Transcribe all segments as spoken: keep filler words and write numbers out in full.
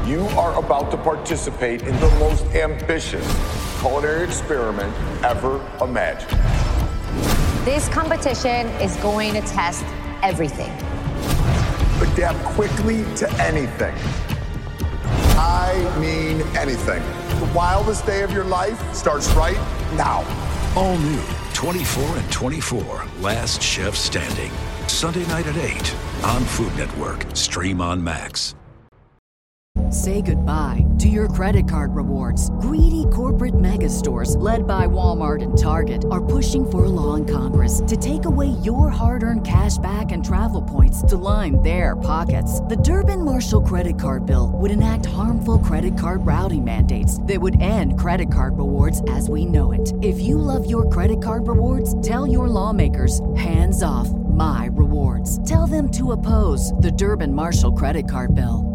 You are about to participate in the most ambitious culinary experiment ever imagined. This competition is going to test everything. Adapt quickly to anything. I mean anything. The wildest day of your life starts right now. All new twenty-four and twenty-four, Last Chef Standing. Sunday night at eight on Food Network. Stream on Max. Say goodbye to your credit card rewards. Greedy corporate mega stores, led by Walmart and Target, are pushing for a law in Congress to take away your hard-earned cash back and travel points to line their pockets. The Durbin-Marshall credit card bill would enact harmful credit card routing mandates that would end credit card rewards as we know it. If you love your credit card rewards, tell your lawmakers, hands off my rewards. Tell them to oppose the Durbin-Marshall credit card bill.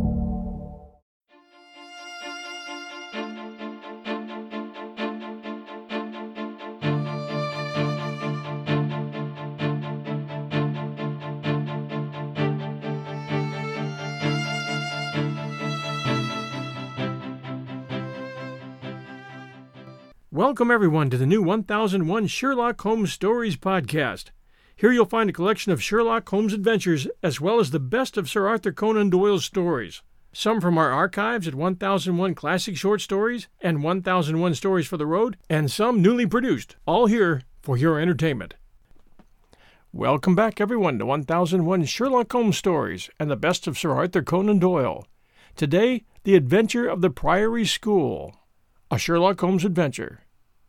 Welcome, everyone, to the new one thousand one Sherlock Holmes Stories podcast. Here you'll find a collection of Sherlock Holmes adventures, as well as the best of Sir Arthur Conan Doyle's stories. Some from our archives at one thousand one Classic Short Stories and one thousand one Stories for the Road, and some newly produced, all here for your entertainment. Welcome back, everyone, to one thousand one Sherlock Holmes Stories and the best of Sir Arthur Conan Doyle. Today, The Adventure of the Priory School, a Sherlock Holmes adventure.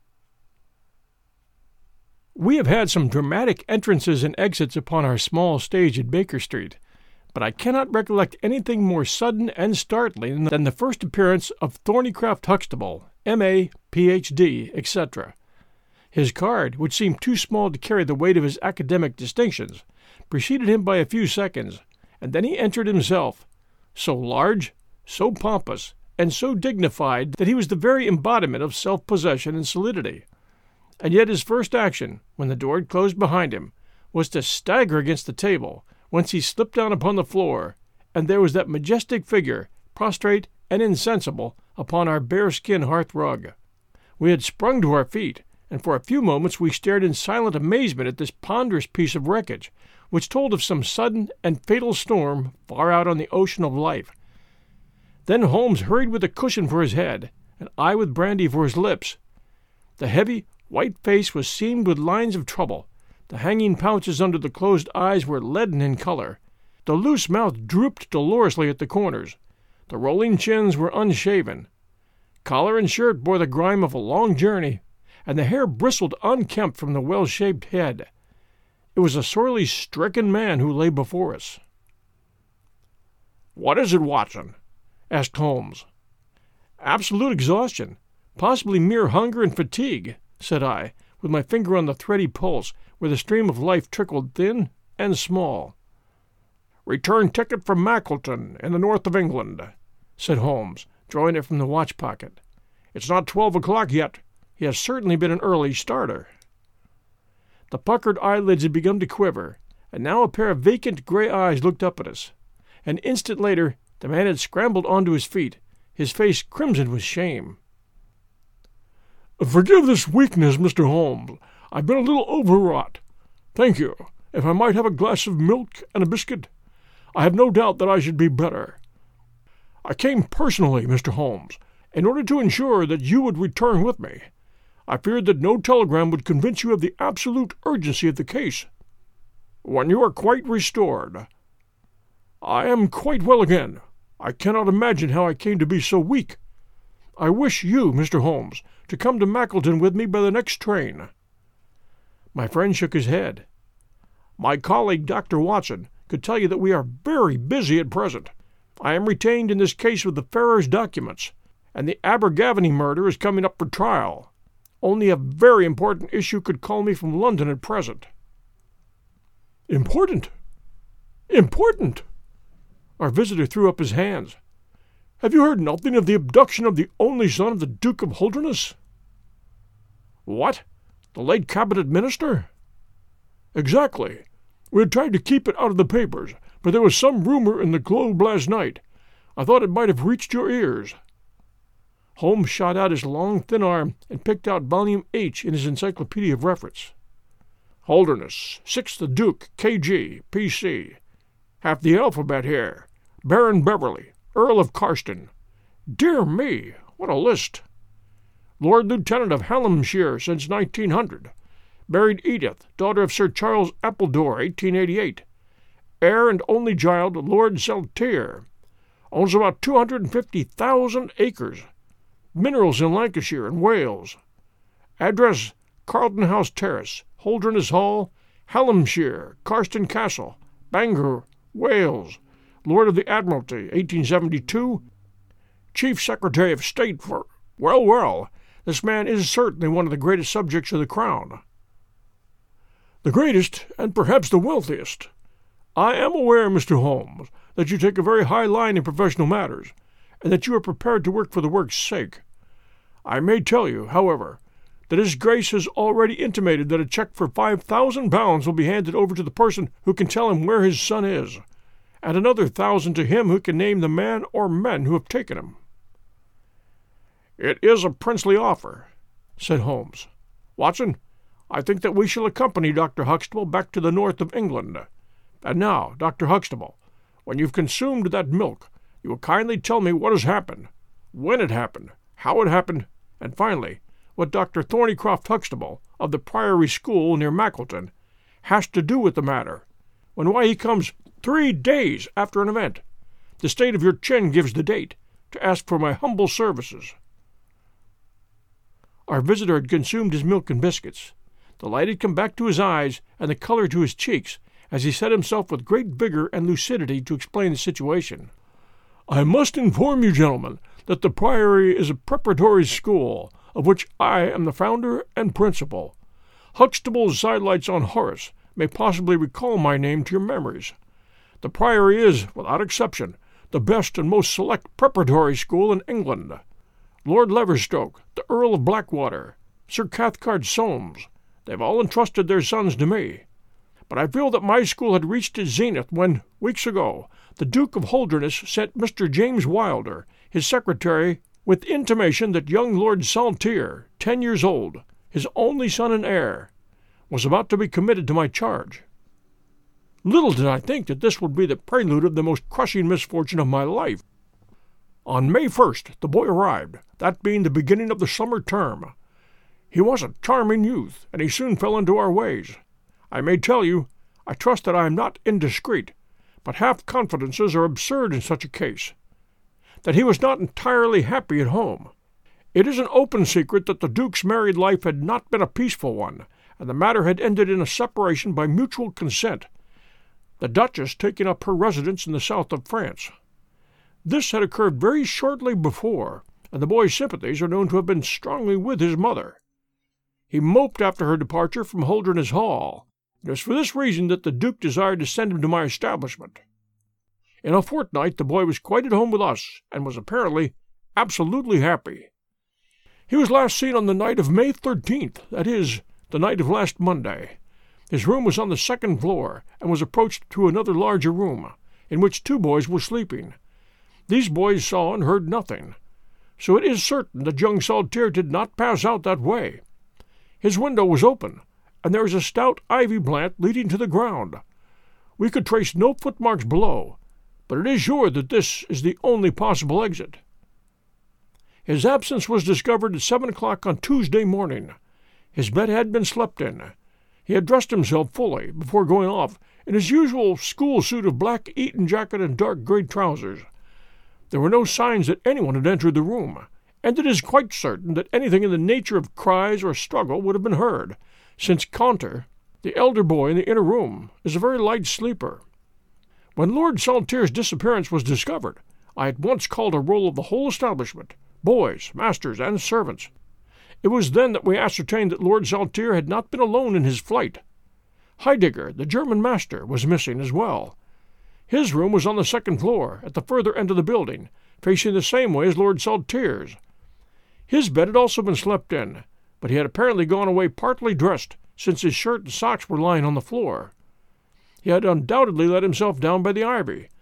We have had some dramatic entrances and exits upon our small stage at Baker Street, but I cannot recollect anything more sudden and startling than the first appearance of Thornycroft Huxtable, M A, P H D, et cetera. His card, which seemed too small to carry the weight of his academic distinctions, preceded him by a few seconds, and then he entered himself, so large, so pompous, and so dignified that he was the very embodiment of self-possession and solidity. And yet his first action, when the door had closed behind him, was to stagger against the table, whence he slipped down upon the floor, and there was that majestic figure, prostrate and insensible, upon our bearskin hearth-rug. We had sprung to our feet, and for a few moments we stared in silent amazement at this ponderous piece of wreckage, which told of some sudden and fatal storm far out on the ocean of life. Then Holmes hurried with a cushion for his head, and I with brandy for his lips. The heavy, white face was seamed with lines of trouble. The hanging pouches under the closed eyes were leaden in color. The loose mouth drooped dolorously at the corners. The rolling chins were unshaven. Collar and shirt bore the grime of a long journey, and the hair bristled unkempt from the well-shaped head. It was a sorely stricken man who lay before us. "What is it, Watson?" asked Holmes. "Absolute exhaustion, possibly mere hunger and fatigue," said I, with my finger on the thready pulse where the stream of life trickled thin and small. "Return ticket from Mackleton, in the north of England," said Holmes, drawing it from the watch-pocket. "It's not twelve o'clock yet. He has certainly been an early starter." The puckered eyelids had begun to quiver, and now a pair of vacant gray eyes looked up at us. An instant later the man had scrambled onto his feet, his face crimsoned with shame. "Forgive this weakness, Mister Holmes. I've been a little overwrought. Thank you. If I might have a glass of milk and a biscuit, I have no doubt that I should be better. I came personally, Mister Holmes, in order to ensure that you would return with me. I feared that no telegram would convince you of the absolute urgency of the case. When you are quite restored—" "I am quite well again. I cannot imagine how I came to be so weak. I wish you, Mister Holmes, to come to Mackleton with me by the next train." My friend shook his head. "My colleague, Doctor Watson, could tell you that we are very busy at present. I am retained in this case with the Ferrers documents, and the Abergavenny murder is coming up for trial. Only a very important issue could call me from London at present." "Important? Important?" Our visitor threw up his hands. "Have you heard nothing of the abduction of the only son of the Duke of Holderness?" "What? The late cabinet minister?" "Exactly. We had tried to keep it out of the papers, but there was some rumor in the Globe last night. I thought it might have reached your ears." Holmes shot out his long, thin arm and picked out volume H in his encyclopedia of reference. "Holderness, sixth Duke, K G, P C. Half the alphabet here. Baron Beverley, Earl of Carston. Dear me, what a list! Lord Lieutenant of Hallamshire since nineteen hundred. Married Edith, daughter of Sir Charles Appledore, eighteen eighty-eight. Heir and only child of Lord Saltire. Owns about two hundred fifty thousand acres. Minerals in Lancashire and Wales. Address Carlton House Terrace, Holderness Hall, Hallamshire, Carston Castle, Bangor, Wales. Lord of the Admiralty, eighteen seventy-two. Chief Secretary of State for... Well, well, this man is certainly one of the greatest subjects of the Crown." "The greatest, and perhaps the wealthiest. I am aware, Mister Holmes, that you take a very high line in professional matters, and that you are prepared to work for the work's sake. I may tell you, however, that His Grace has already intimated that a check for five thousand pounds will be handed over to the person who can tell him where his son is, and another thousand to him who can name the man or men who have taken him." "It is a princely offer," said Holmes. "Watson, I think that we shall accompany Doctor Huxtable back to the north of England. And now, Doctor Huxtable, when you've consumed that milk, you will kindly tell me what has happened, when it happened, how it happened, and finally, what Doctor Thornycroft Huxtable, of the Priory School near Mackleton, has to do with the matter, when why he comes three days after an event, the state of your chin gives the date, to ask for my humble services." Our visitor had consumed his milk and biscuits. The light had come back to his eyes and the color to his cheeks as he set himself with great vigor and lucidity to explain the situation. "I must inform you, gentlemen, that the Priory is a preparatory school, of which I am the founder and principal. Huxtable's sidelights on Horace may possibly recall my name to your memories. The Priory is, without exception, the best and most select preparatory school in England. Lord Leverstoke, the Earl of Blackwater, Sir Cathcart Soames, they've all entrusted their sons to me. But I feel that my school had reached its zenith when, weeks ago, the Duke of Holderness sent Mister James Wilder, his secretary, with intimation that young Lord Saltire, ten years old, his only son and heir, was about to be committed to my charge. Little did I think that this would be the prelude of the most crushing misfortune of my life. On May first the boy arrived, that being the beginning of the summer term. He was a charming youth, and he soon fell into our ways. I may tell you, I trust that I am not indiscreet, but half-confidences are absurd in such a case, that he was not entirely happy at home. It is an open secret that the Duke's married life had not been a peaceful one, and the matter had ended in a separation by mutual consent, the Duchess taking up her residence in the south of France. This had occurred very shortly before, and the boy's sympathies are known to have been strongly with his mother. He moped after her departure from Holderness Hall. It was for this reason that the Duke desired to send him to my establishment. In a fortnight the boy was quite at home with us, and was apparently absolutely happy. He was last seen on the night of May thirteenth, that is, the night of last Monday. His room was on the second floor, and was approached through another larger room, in which two boys were sleeping. These boys saw and heard nothing, so it is certain that young Saltire did not pass out that way. His window was open, and there is a stout ivy plant leading to the ground. We could trace no footmarks below, but it is sure that this is the only possible exit. His absence was discovered at seven o'clock on Tuesday morning. His bed had been slept in. He had dressed himself fully before going off in his usual school suit of black Eton jacket and dark grey trousers. There were no signs that anyone had entered the room, and it is quite certain that anything in the nature of cries or struggle would have been heard, since Caunter, the elder boy in the inner room, is a very light sleeper. When Lord Saltire's disappearance was discovered, I at once called a roll of the whole establishment, boys, masters, and servants. It was then that we ascertained that Lord Saltire had not been alone in his flight. Heidegger, the German master, was missing as well. His room was on the second floor, at the further end of the building, facing the same way as Lord Saltire's. His bed had also been slept in, but he had apparently gone away partly dressed, since his shirt and socks were lying on the floor. He had undoubtedly let himself down by the ivy,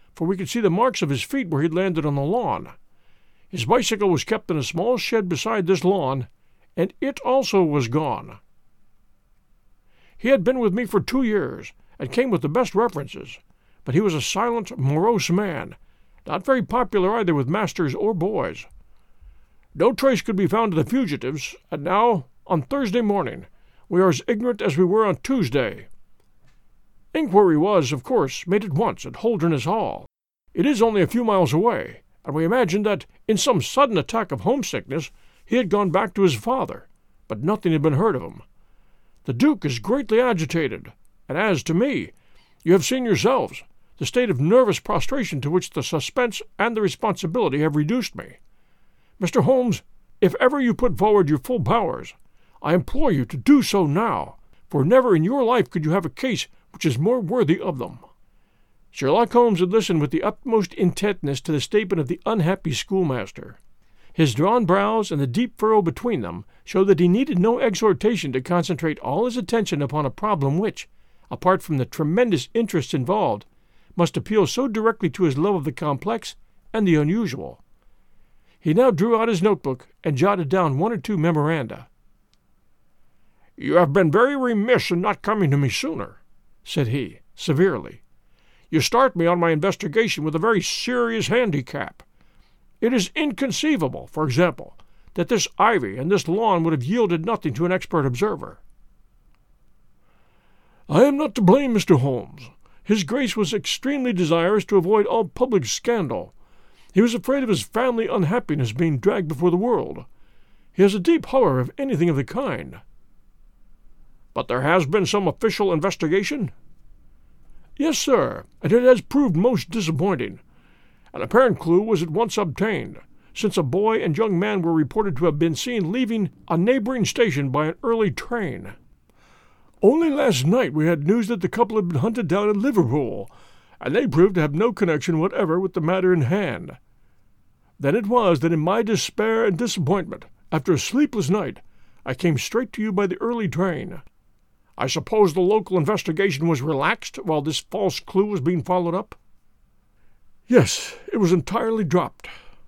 for we could see the marks of his feet where he'd landed on the lawn. His bicycle was kept in a small shed beside this lawn, and it also was gone. He had been with me for two years, and came with the best references, but he was a silent, morose man, not very popular either with masters or boys. No trace could be found of the fugitives, and now, on Thursday morning, we are as ignorant as we were on Tuesday. Inquiry was, of course, made at once at Holderness Hall. It is only a few miles away, and we imagined that, in some sudden attack of homesickness, he had gone back to his father, but nothing had been heard of him. The Duke is greatly agitated, and as to me, you have seen yourselves the state of nervous prostration to which the suspense and the responsibility have reduced me. Mister Holmes, if ever you put forward your full powers, I implore you to do so now, for never in your life could you have a case which is more worthy of them." Sherlock Holmes had listened with the utmost intentness to the statement of the unhappy schoolmaster. His drawn brows and the deep furrow between them showed that he needed no exhortation to concentrate all his attention upon a problem which, apart from the tremendous interests involved, must appeal so directly to his love of the complex and the unusual. He now drew out his notebook and jotted down one or two memoranda. "You have been very remiss in not coming to me sooner," said he, severely. "You start me on my investigation with a very serious handicap. It is inconceivable, for example, that this ivy and this lawn would have yielded nothing to an expert observer." "I am not to blame, Mister Holmes. His Grace was extremely desirous to avoid all public scandal. He was afraid of his family unhappiness being dragged before the world. He has a deep horror of anything of the kind." "But there has been some official investigation?" "Yes, sir, and it has proved most disappointing. An apparent clue was at once obtained, since a boy and young man were reported to have been seen leaving a neighboring station by an early train. Only last night we had news that the couple had been hunted down in Liverpool, and they proved to have no connection whatever with the matter in hand. Then it was that in my despair and disappointment, after a sleepless night, I came straight to you by the early train. I suppose the local investigation was relaxed while this false clue was being followed up?" "Yes, it was entirely dropped."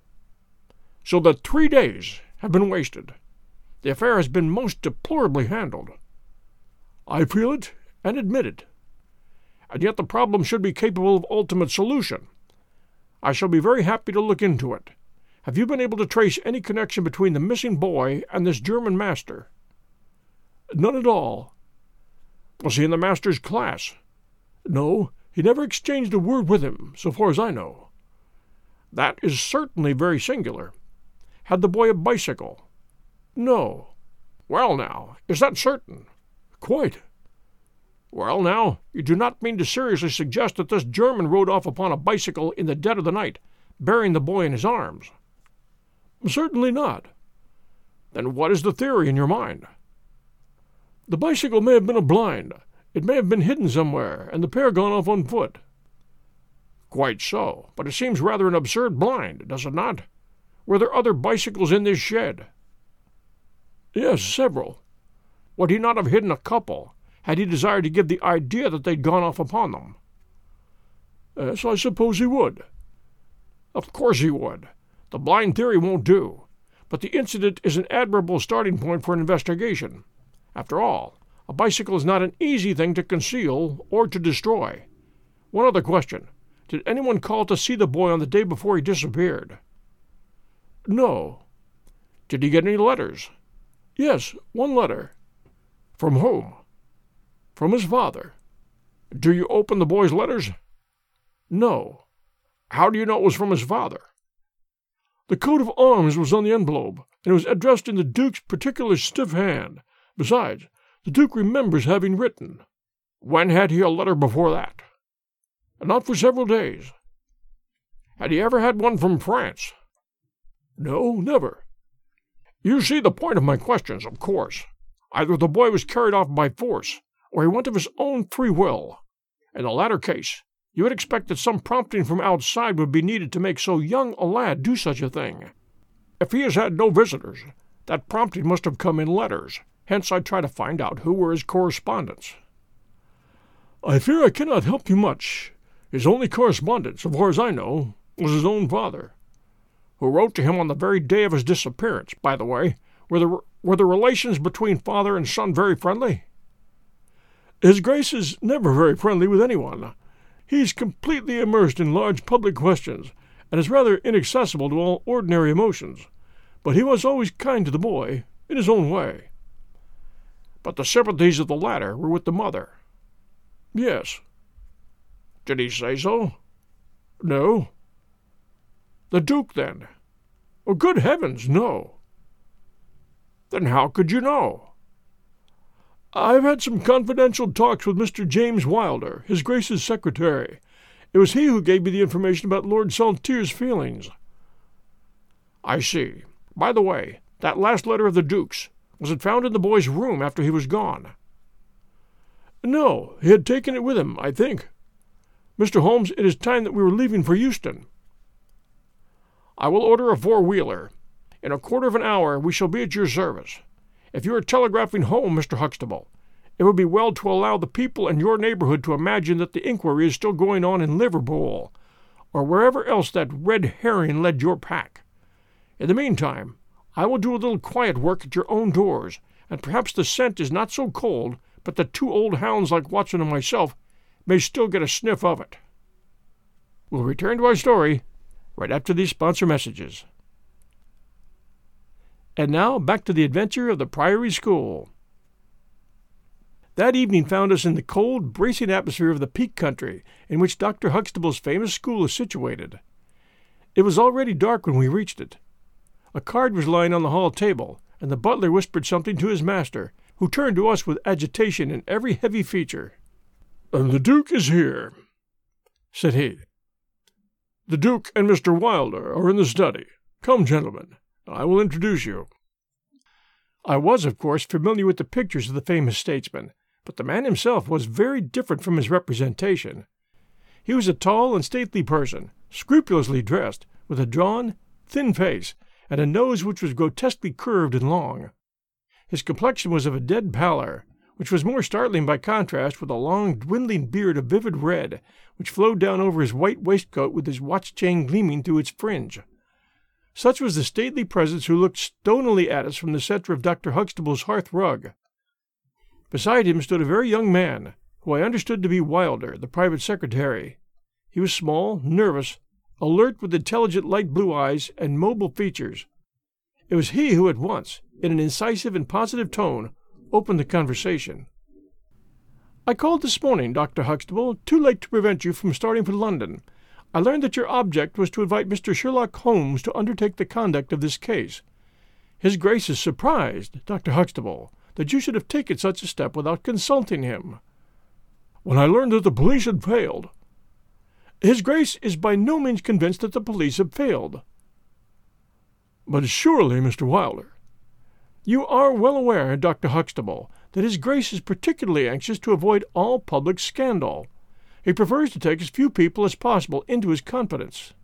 "So that three days have been wasted. The affair has been most deplorably handled." "I feel it and admit it." "And yet the problem should be capable of ultimate solution. I shall be very happy to look into it. Have you been able to trace any connection between the missing boy and this German master?" "None at all." "Was he in the master's class?" "No, he never exchanged a word with him, so far as I know." "That is certainly very singular. Had the boy a bicycle?" "No." "Well, now, is that certain?" "Quite." "Well, now, you do not mean to seriously suggest that this German rode off upon a bicycle in the dead of the night, bearing the boy in his arms?" "Certainly not." "Then what is the theory in your mind?" "The bicycle may have been a blind. It may have been hidden somewhere, and the pair gone off on foot." "Quite so, but it seems rather an absurd blind, does it not? Were there other bicycles in this shed?" "Yes, several." "Would he not have hidden a couple, had he desired to give the idea that they'd gone off upon them?" "Yes, I suppose he would." "Of course he would. The blind theory won't do, but the incident is an admirable starting point for an investigation. After all, a bicycle is not an easy thing to conceal or to destroy. One other question. Did anyone call to see the boy on the day before he disappeared?" "No." "Did he get any letters?" "Yes, one letter." "From whom?" "From his father." "Do you open the boy's letters?" "No." "How do you know it was from his father?" "The coat of arms was on the envelope, and it was addressed in the Duke's particular stiff hand. Besides, the Duke remembers having written." "When had he a letter before that?" "Not for several days." "Had he ever had one from France?" "No, never." "You see the point of my questions, of course. Either the boy was carried off by force, or he went of his own free will. In the latter case, you would expect that some prompting from outside would be needed to make so young a lad do such a thing. If he has had no visitors, that prompting must have come in letters. Hence I try to find out who were his correspondents." "I fear I cannot help you much. His only correspondence, so far as I know, was his own father, who wrote to him on the very day of his disappearance. By the way, were the, were the relations between father and son very friendly? His Grace is never very friendly with anyone. He's completely immersed in large public questions, and is rather inaccessible to all ordinary emotions. But he was always kind to the boy, in his own way. But the sympathies of the latter were with the mother. Yes. Did he say so? No. The Duke, then? Oh, good heavens, no. Then how could you know? I've had some confidential talks with Mister James Wilder, His Grace's secretary. It was he who gave me the information about Lord Saltire's feelings. I see. By the way, that last letter of the Duke's, was it found in the boy's room after he was gone? No, he had taken it with him, I think. Mister Holmes, it is time that we were leaving for Euston. I will order a four-wheeler. In a quarter of an hour we shall be at your service. If you are telegraphing home, Mister Huxtable, it would be well to allow the people in your neighborhood to imagine that the inquiry is still going on in Liverpool, or wherever else that red herring led your pack. In the meantime, I will do a little quiet work at your own doors, and perhaps the scent is not so cold, but that two old hounds like Watson and myself may still get a sniff of it. We'll return to our story right after these sponsor messages. And now, back to the adventure of the Priory School. That evening found us in the cold, bracing atmosphere of the Peak Country, in which Doctor Huxtable's famous school is situated. It was already dark when we reached it. A card was lying on the hall table, and the butler whispered something to his master, who turned to us with agitation in every heavy feature. "And the Duke is here," said he. "The Duke and Mister Wilder are in the study. Come, gentlemen. I will introduce you." I was, of course, familiar with the pictures of the famous statesman, but the man himself was very different from his representation. He was a tall and stately person, scrupulously dressed, with a drawn, thin face, and a nose which was grotesquely curved and long. His complexion was of a dead pallor, which was more startling by contrast with a long, dwindling beard of vivid red, which flowed down over his white waistcoat with his watch-chain gleaming through its fringe. Such was the stately presence who looked stonily at us from the centre of Doctor Huxtable's hearth-rug. Beside him stood a very young man, who I understood to be Wilder, the private secretary. He was small, nervous, alert with intelligent light blue eyes and mobile features. It was he who at once, in an incisive and positive tone, opened the conversation. "I called this morning, Doctor Huxtable, too late to prevent you from starting for London. I learned that your object was to invite Mister Sherlock Holmes to undertake the conduct of this case. His Grace is surprised, Doctor Huxtable, that you should have taken such a step without consulting him." "When I learned that the police had failed—" "His Grace is by no means convinced that the police have failed." "But surely, Mister Wilder—" "You are well aware, Doctor Huxtable, that His Grace is particularly anxious to avoid all public scandal. He prefers to take as few people as possible into his confidence."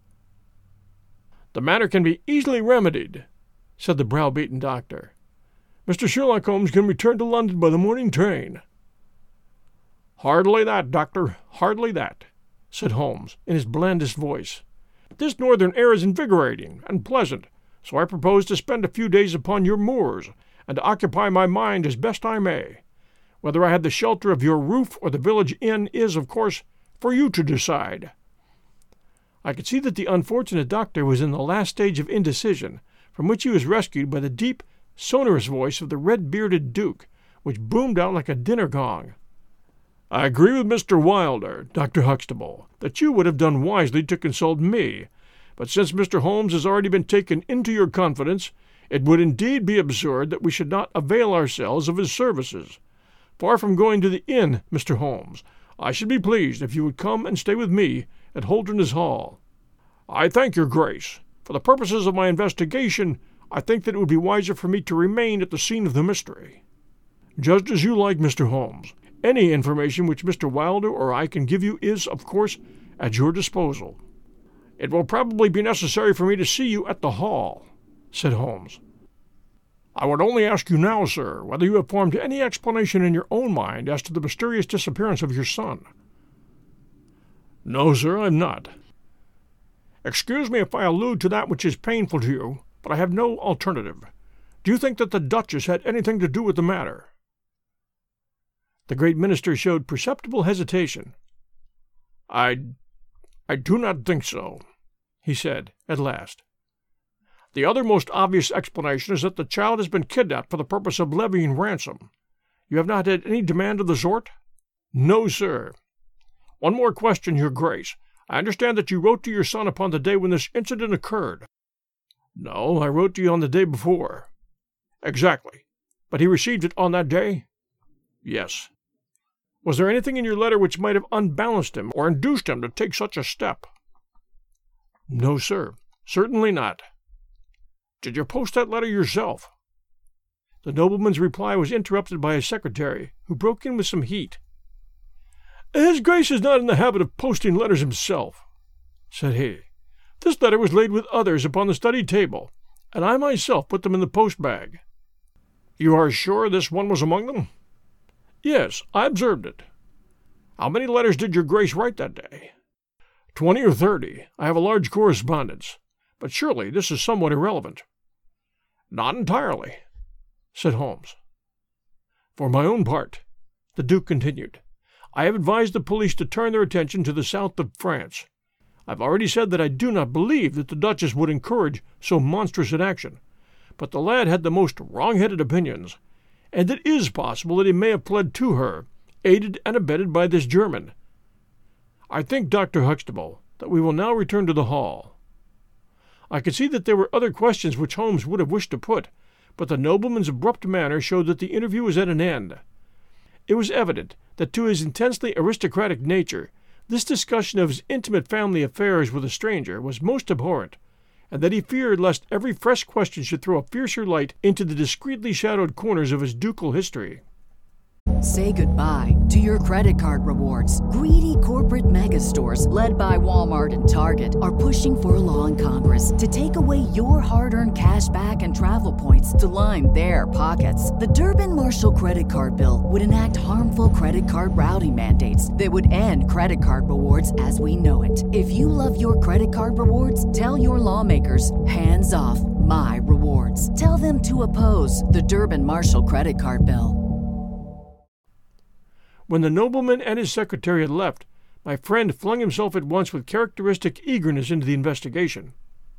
"The matter can be easily remedied," said the browbeaten doctor. "Mister Sherlock Holmes can return to London by the morning train." "Hardly that, doctor, hardly that," said Holmes, in his blandest voice. "This northern air is invigorating and pleasant, so I propose to spend a few days upon your moors, and to occupy my mind as best I may. Whether I have the shelter of your roof or the village inn is, of course, for you to decide." I could see that the unfortunate doctor was in the last stage of indecision, from which he was rescued by the deep, sonorous voice of the red-bearded Duke, which boomed out like a dinner gong. "I agree with Mister Wilder, Doctor Huxtable, that you would have done wisely to consult me, but since Mister Holmes has already been taken into your confidence, it would indeed be absurd that we should not avail ourselves of his services. Far from going to the inn, Mister Holmes, I should be pleased if you would come and stay with me at Holderness Hall." "I thank your Grace. For the purposes of my investigation, I think that it would be wiser for me to remain at the scene of the mystery." "Just as you like, Mister Holmes. Any information which Mister Wilder or I can give you is, of course, at your disposal." "It will probably be necessary for me to see you at the Hall," said Holmes. "I would only ask you now, sir, whether you have formed any explanation in your own mind as to the mysterious disappearance of your son." No, sir, I'm not. Excuse me if I allude to that which is painful to you, but I have no alternative. Do you think that the Duchess had anything to do with the matter?" The great minister showed perceptible hesitation. I, I do not think so," he said, at last. "The other most obvious explanation is that the child has been kidnapped for the purpose of levying ransom. You have not had any demand of the sort?" "No, sir." "One more question, Your Grace. I understand that you wrote to your son upon the day when this incident occurred." "No, I wrote to you on the day before." "Exactly. But he received it on that day?" "Yes." "Was there anything in your letter which might have unbalanced him or induced him to take such a step?" "No, sir. Certainly not." "Did you post that letter yourself?" The nobleman's reply was interrupted by his secretary, who broke in with some heat. "His Grace is not in the habit of posting letters himself," said he. "This letter was laid with others upon the study table, and I myself put them in the post-bag." "You are sure this one was among them?" "Yes, I observed it." "How many letters did your Grace write that day?" "Twenty or thirty. I have a large correspondence. But surely this is somewhat irrelevant." "Not entirely," said Holmes. "For my own part," the Duke continued, "I have advised the police to turn their attention to the south of France. I've already said that I do not believe that the Duchess would encourage so monstrous an action, but the lad had the most wrong-headed opinions, and it is possible that he may have pled to her, aided and abetted by this German. I think, Doctor Huxtable, that we will now return to the hall." I could see that there were other questions which Holmes would have wished to put, but the nobleman's abrupt manner showed that the interview was at an end. It was evident that to his intensely aristocratic nature this discussion of his intimate family affairs with a stranger was most abhorrent, and that he feared lest every fresh question should throw a fiercer light into the discreetly shadowed corners of his ducal history. Say goodbye to your credit card rewards. Greedy corporate mega stores, led by Walmart and Target, are pushing for a law in Congress to take away your hard-earned cash back and travel points to line their pockets. The Durbin-Marshall credit card bill would enact harmful credit card routing mandates that would end credit card rewards as we know it. If you love your credit card rewards, tell your lawmakers, hands off my rewards. Tell them to oppose the Durbin-Marshall credit card bill. When the nobleman and his secretary had left, my friend flung himself at once with characteristic eagerness into the investigation.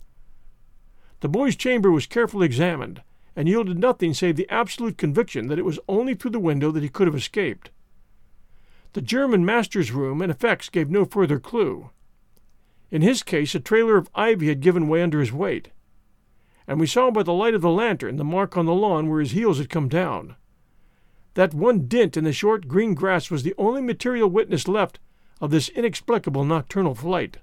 The boy's chamber was carefully examined, and yielded nothing save the absolute conviction that it was only through the window that he could have escaped. The German master's room and effects gave no further clue. In his case, a trailer of ivy had given way under his weight, and we saw by the light of the lantern the mark on the lawn where his heels had come down. That one dint in the short green grass was the only material witness left of this inexplicable nocturnal flight.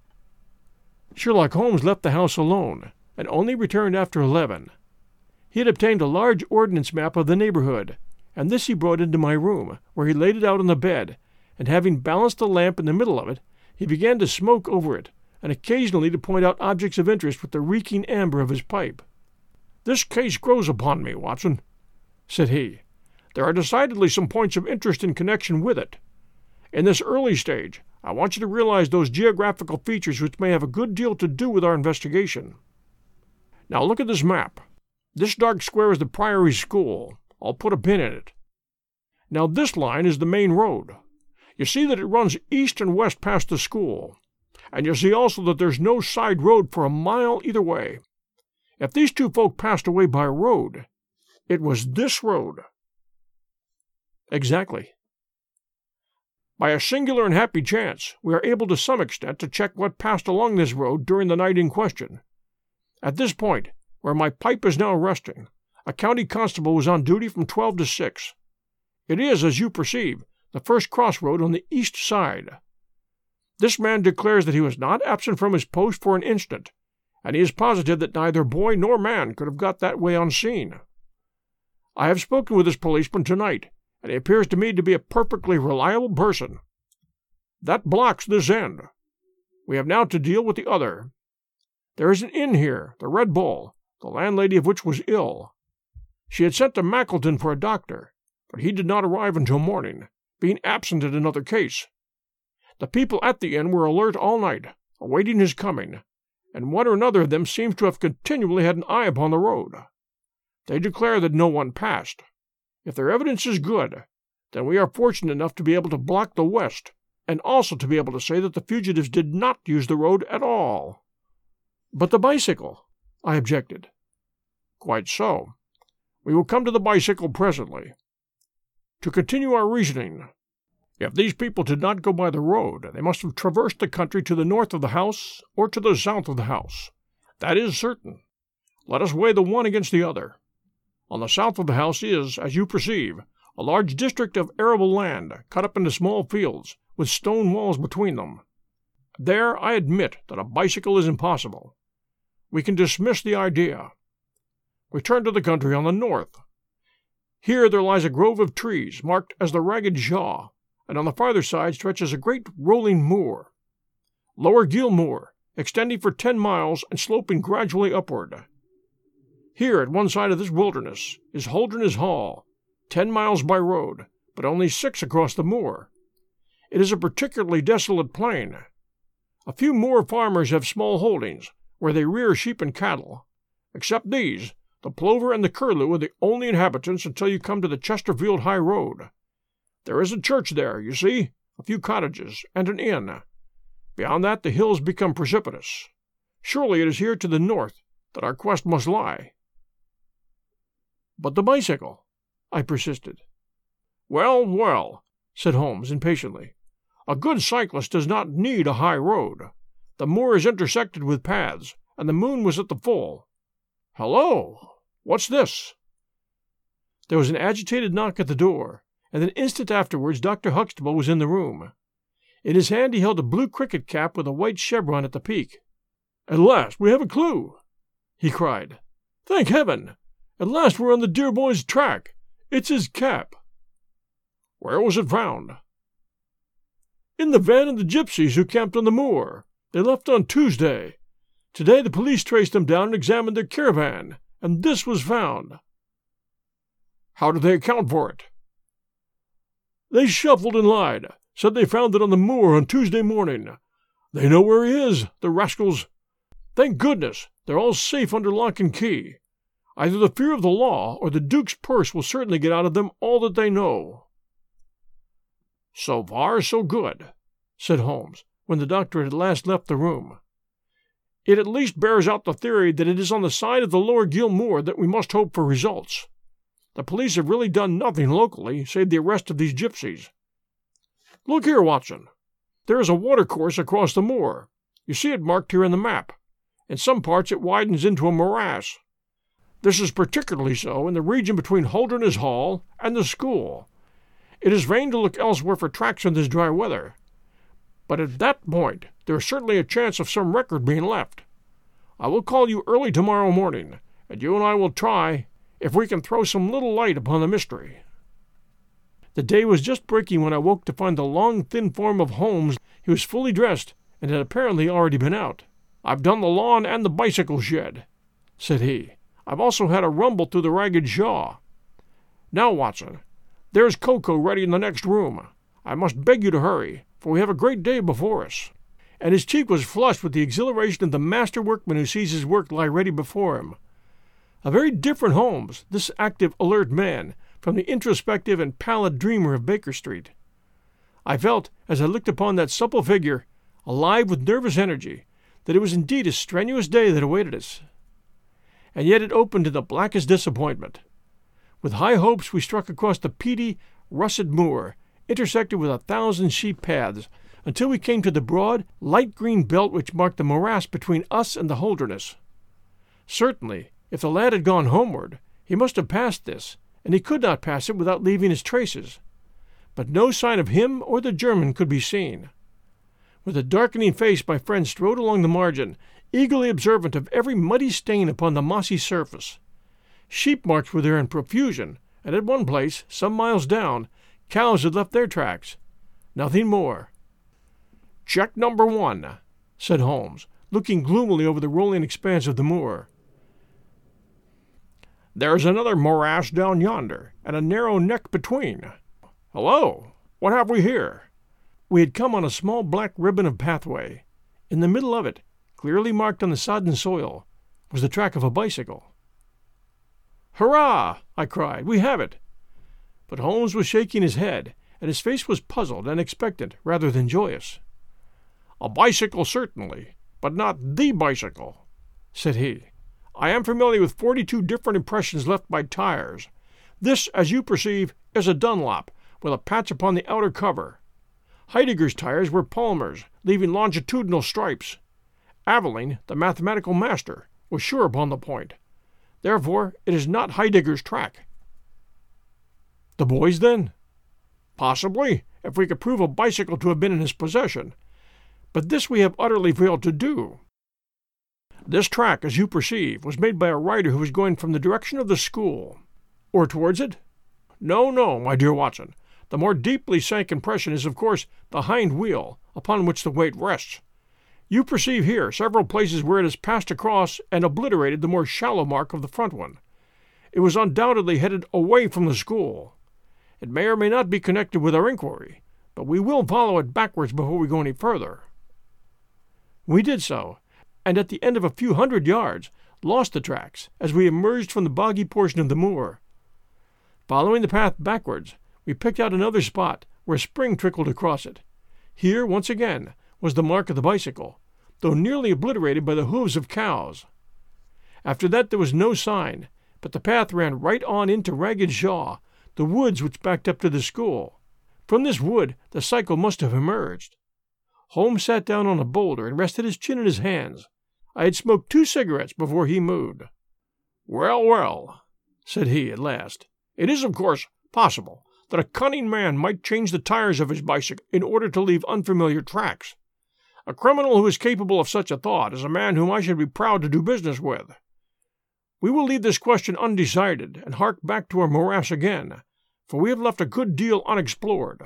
Sherlock Holmes left the house alone, and only returned after eleven. He had obtained a large ordnance map of the neighborhood, and this he brought into my room, where he laid it out on the bed, and having balanced the lamp in the middle of it, he began to smoke over it, and occasionally to point out objects of interest with the reeking amber of his pipe. "This case grows upon me, Watson," said he. "There are decidedly some points of interest in connection with it. In this early stage, I want you to realize those geographical features which may have a good deal to do with our investigation. Now look at this map. This dark square is the Priory School. I'll put a pin in it. Now this line is the main road. You see that it runs east and west past the school, and you see also that there's no side road for a mile either way. If these two folk passed away by road, it was this road." "Exactly." "By a singular and happy chance, we are able to some extent to check what passed along this road during the night in question. At this point, where my pipe is now resting, a county constable was on duty from twelve to six. It is, as you perceive, the first crossroad on the east side. This man declares that he was not absent from his post for an instant, and he is positive that neither boy nor man could have got that way unseen. I have spoken with this policeman tonight, and he appears to me to be a perfectly reliable person. That blocks this end. We have now to deal with the other. There is an inn here, the Red Bull, the landlady of which was ill. She had sent to Mackleton for a doctor, but he did not arrive until morning, being absent at another case. The people at the inn were alert all night, awaiting his coming, and one or another of them seems to have continually had an eye upon the road. They declare that no one passed. If their evidence is good, then we are fortunate enough to be able to block the west, and also to be able to say that the fugitives did not use the road at all." "But the bicycle," I objected. "Quite so. We will come to the bicycle presently. To continue our reasoning, if these people did not go by the road, they must have traversed the country to the north of the house or to the south of the house. That is certain. Let us weigh the one against the other. On the south of the house is, as you perceive, a large district of arable land, cut up into small fields, with stone walls between them. There I admit that a bicycle is impossible. We can dismiss the idea. We turn to the country on the north. Here there lies a grove of trees, marked as the Ragged Shaw, and on the farther side stretches a great rolling moor. Lower Gill Moor, extending for ten miles and sloping gradually upward. Here, at one side of this wilderness, is Holderness Hall, ten miles by road, but only six across the moor. It is a particularly desolate plain. A few Moor farmers have small holdings, where they rear sheep and cattle. Except these, the plover and the curlew are the only inhabitants until you come to the Chesterfield High Road. There is a church there, you see, a few cottages, and an inn. Beyond that the hills become precipitous. Surely it is here to the north that our quest must lie." "But the bicycle," I persisted. "Well, well," said Holmes impatiently. "A good cyclist does not need a high road. The moor is intersected with paths, and the moon was at the full. Hello! What's this?" There was an agitated knock at the door, and an instant afterwards Doctor Huxtable was in the room. In his hand he held a blue cricket cap with a white chevron at the peak. "At last we have a clue!" he cried. "Thank heaven! At last we're on the dear boy's track. It's his cap." "Where was it found?" "In the van of the gypsies who camped on the moor. They left on Tuesday. Today the police traced them down and examined their caravan, and this was found." "How did they account for it?" "They shuffled and lied, said they found it on the moor on Tuesday morning. They know where he is, the rascals. Thank goodness, they're all safe under lock and key. Either the fear of the law or the Duke's purse will certainly get out of them all that they know." "So far, so good," said Holmes, when the doctor had at last left the room. "It at least bears out the theory that it is on the side of the lower Gill Moor that we must hope for results. The police have really done nothing locally, save the arrest of these gypsies. Look here, Watson. There is a watercourse across the moor. You see it marked here in the map. In some parts it widens into a morass. This is particularly so in the region between Holderness Hall and the school. It is vain to look elsewhere for tracks in this dry weather. But at that point there is certainly a chance of some record being left. I will call you early tomorrow morning, and you and I will try if we can throw some little light upon the mystery." The day was just breaking when I woke to find the long, thin form of Holmes. He was fully dressed, and had apparently already been out. "I've done the lawn and the bicycle shed," said he. "I've also had a rumble through the Ragged Shaw. Now, Watson, there's cocoa ready in the next room. I must beg you to hurry, for we have a great day before us." And his cheek was flushed with the exhilaration of the master workman who sees his work lie ready before him. A very different Holmes, this active, alert man, from the introspective and pallid dreamer of Baker Street. I felt, as I looked upon that supple figure, alive with nervous energy, that it was indeed a strenuous day that awaited us. And yet it opened in the blackest disappointment. With high hopes we struck across the peaty, russet moor, intersected with a thousand sheep paths, until we came to the broad, light green belt which marked the morass between us and the Holderness. Certainly, if the lad had gone homeward, he must have passed this, and he could not pass it without leaving his traces. But no sign of him or the German could be seen. With a darkening face my friend strode along the margin, eagerly observant of every muddy stain upon the mossy surface. Sheep marks were there in profusion, and at one place, some miles down, cows had left their tracks. Nothing more. "Check number one," said Holmes, looking gloomily over the rolling expanse of the moor. "There's another morass down yonder, and a narrow neck between. Hello! What have we here?" We had come on a small black ribbon of pathway. In the middle of it, clearly marked on the sodden soil, was the track of a bicycle. "Hurrah!" I cried. "We have it!" But Holmes was shaking his head, and his face was puzzled and expectant rather than joyous. "A bicycle, certainly, but not the bicycle," said he. "I am familiar with forty-two different impressions left by tires. This, as you perceive, is a Dunlop, with a patch upon the outer cover. Heidegger's tires were Palmer's, leaving longitudinal stripes. Aveling, the mathematical master, was sure upon the point. Therefore, it is not Heidegger's track." "The boy's, then?" "Possibly, if we could prove a bicycle to have been in his possession. But this we have utterly failed to do. This track, as you perceive, was made by a rider who was going from the direction of the school." "Or towards it?" "No, no, my dear Watson. The more deeply sank impression is, of course, the hind wheel, upon which the weight rests. You perceive here several places where it has passed across and obliterated the more shallow mark of the front one. It was undoubtedly headed away from the school. It may or may not be connected with our inquiry, but we will follow it backwards before we go any further." We did so, and at the end of a few hundred yards lost the tracks as we emerged from the boggy portion of the moor. Following the path backwards, we picked out another spot where a spring trickled across it. Here, once again, was the mark of the bicycle, though nearly obliterated by the hooves of cows. After that there was no sign, but the path ran right on into Ragged Shaw, the woods which backed up to the school. From this wood the cycle must have emerged. Holmes sat down on a boulder and rested his chin in his hands. I had smoked two cigarettes before he moved. "Well, well," said he at last, "it is, of course, possible that a cunning man might change the tires of his bicycle in order to leave unfamiliar tracks. A criminal who is capable of such a thought is a man whom I should be proud to do business with. We will leave this question undecided and hark back to our morass again, for we have left a good deal unexplored."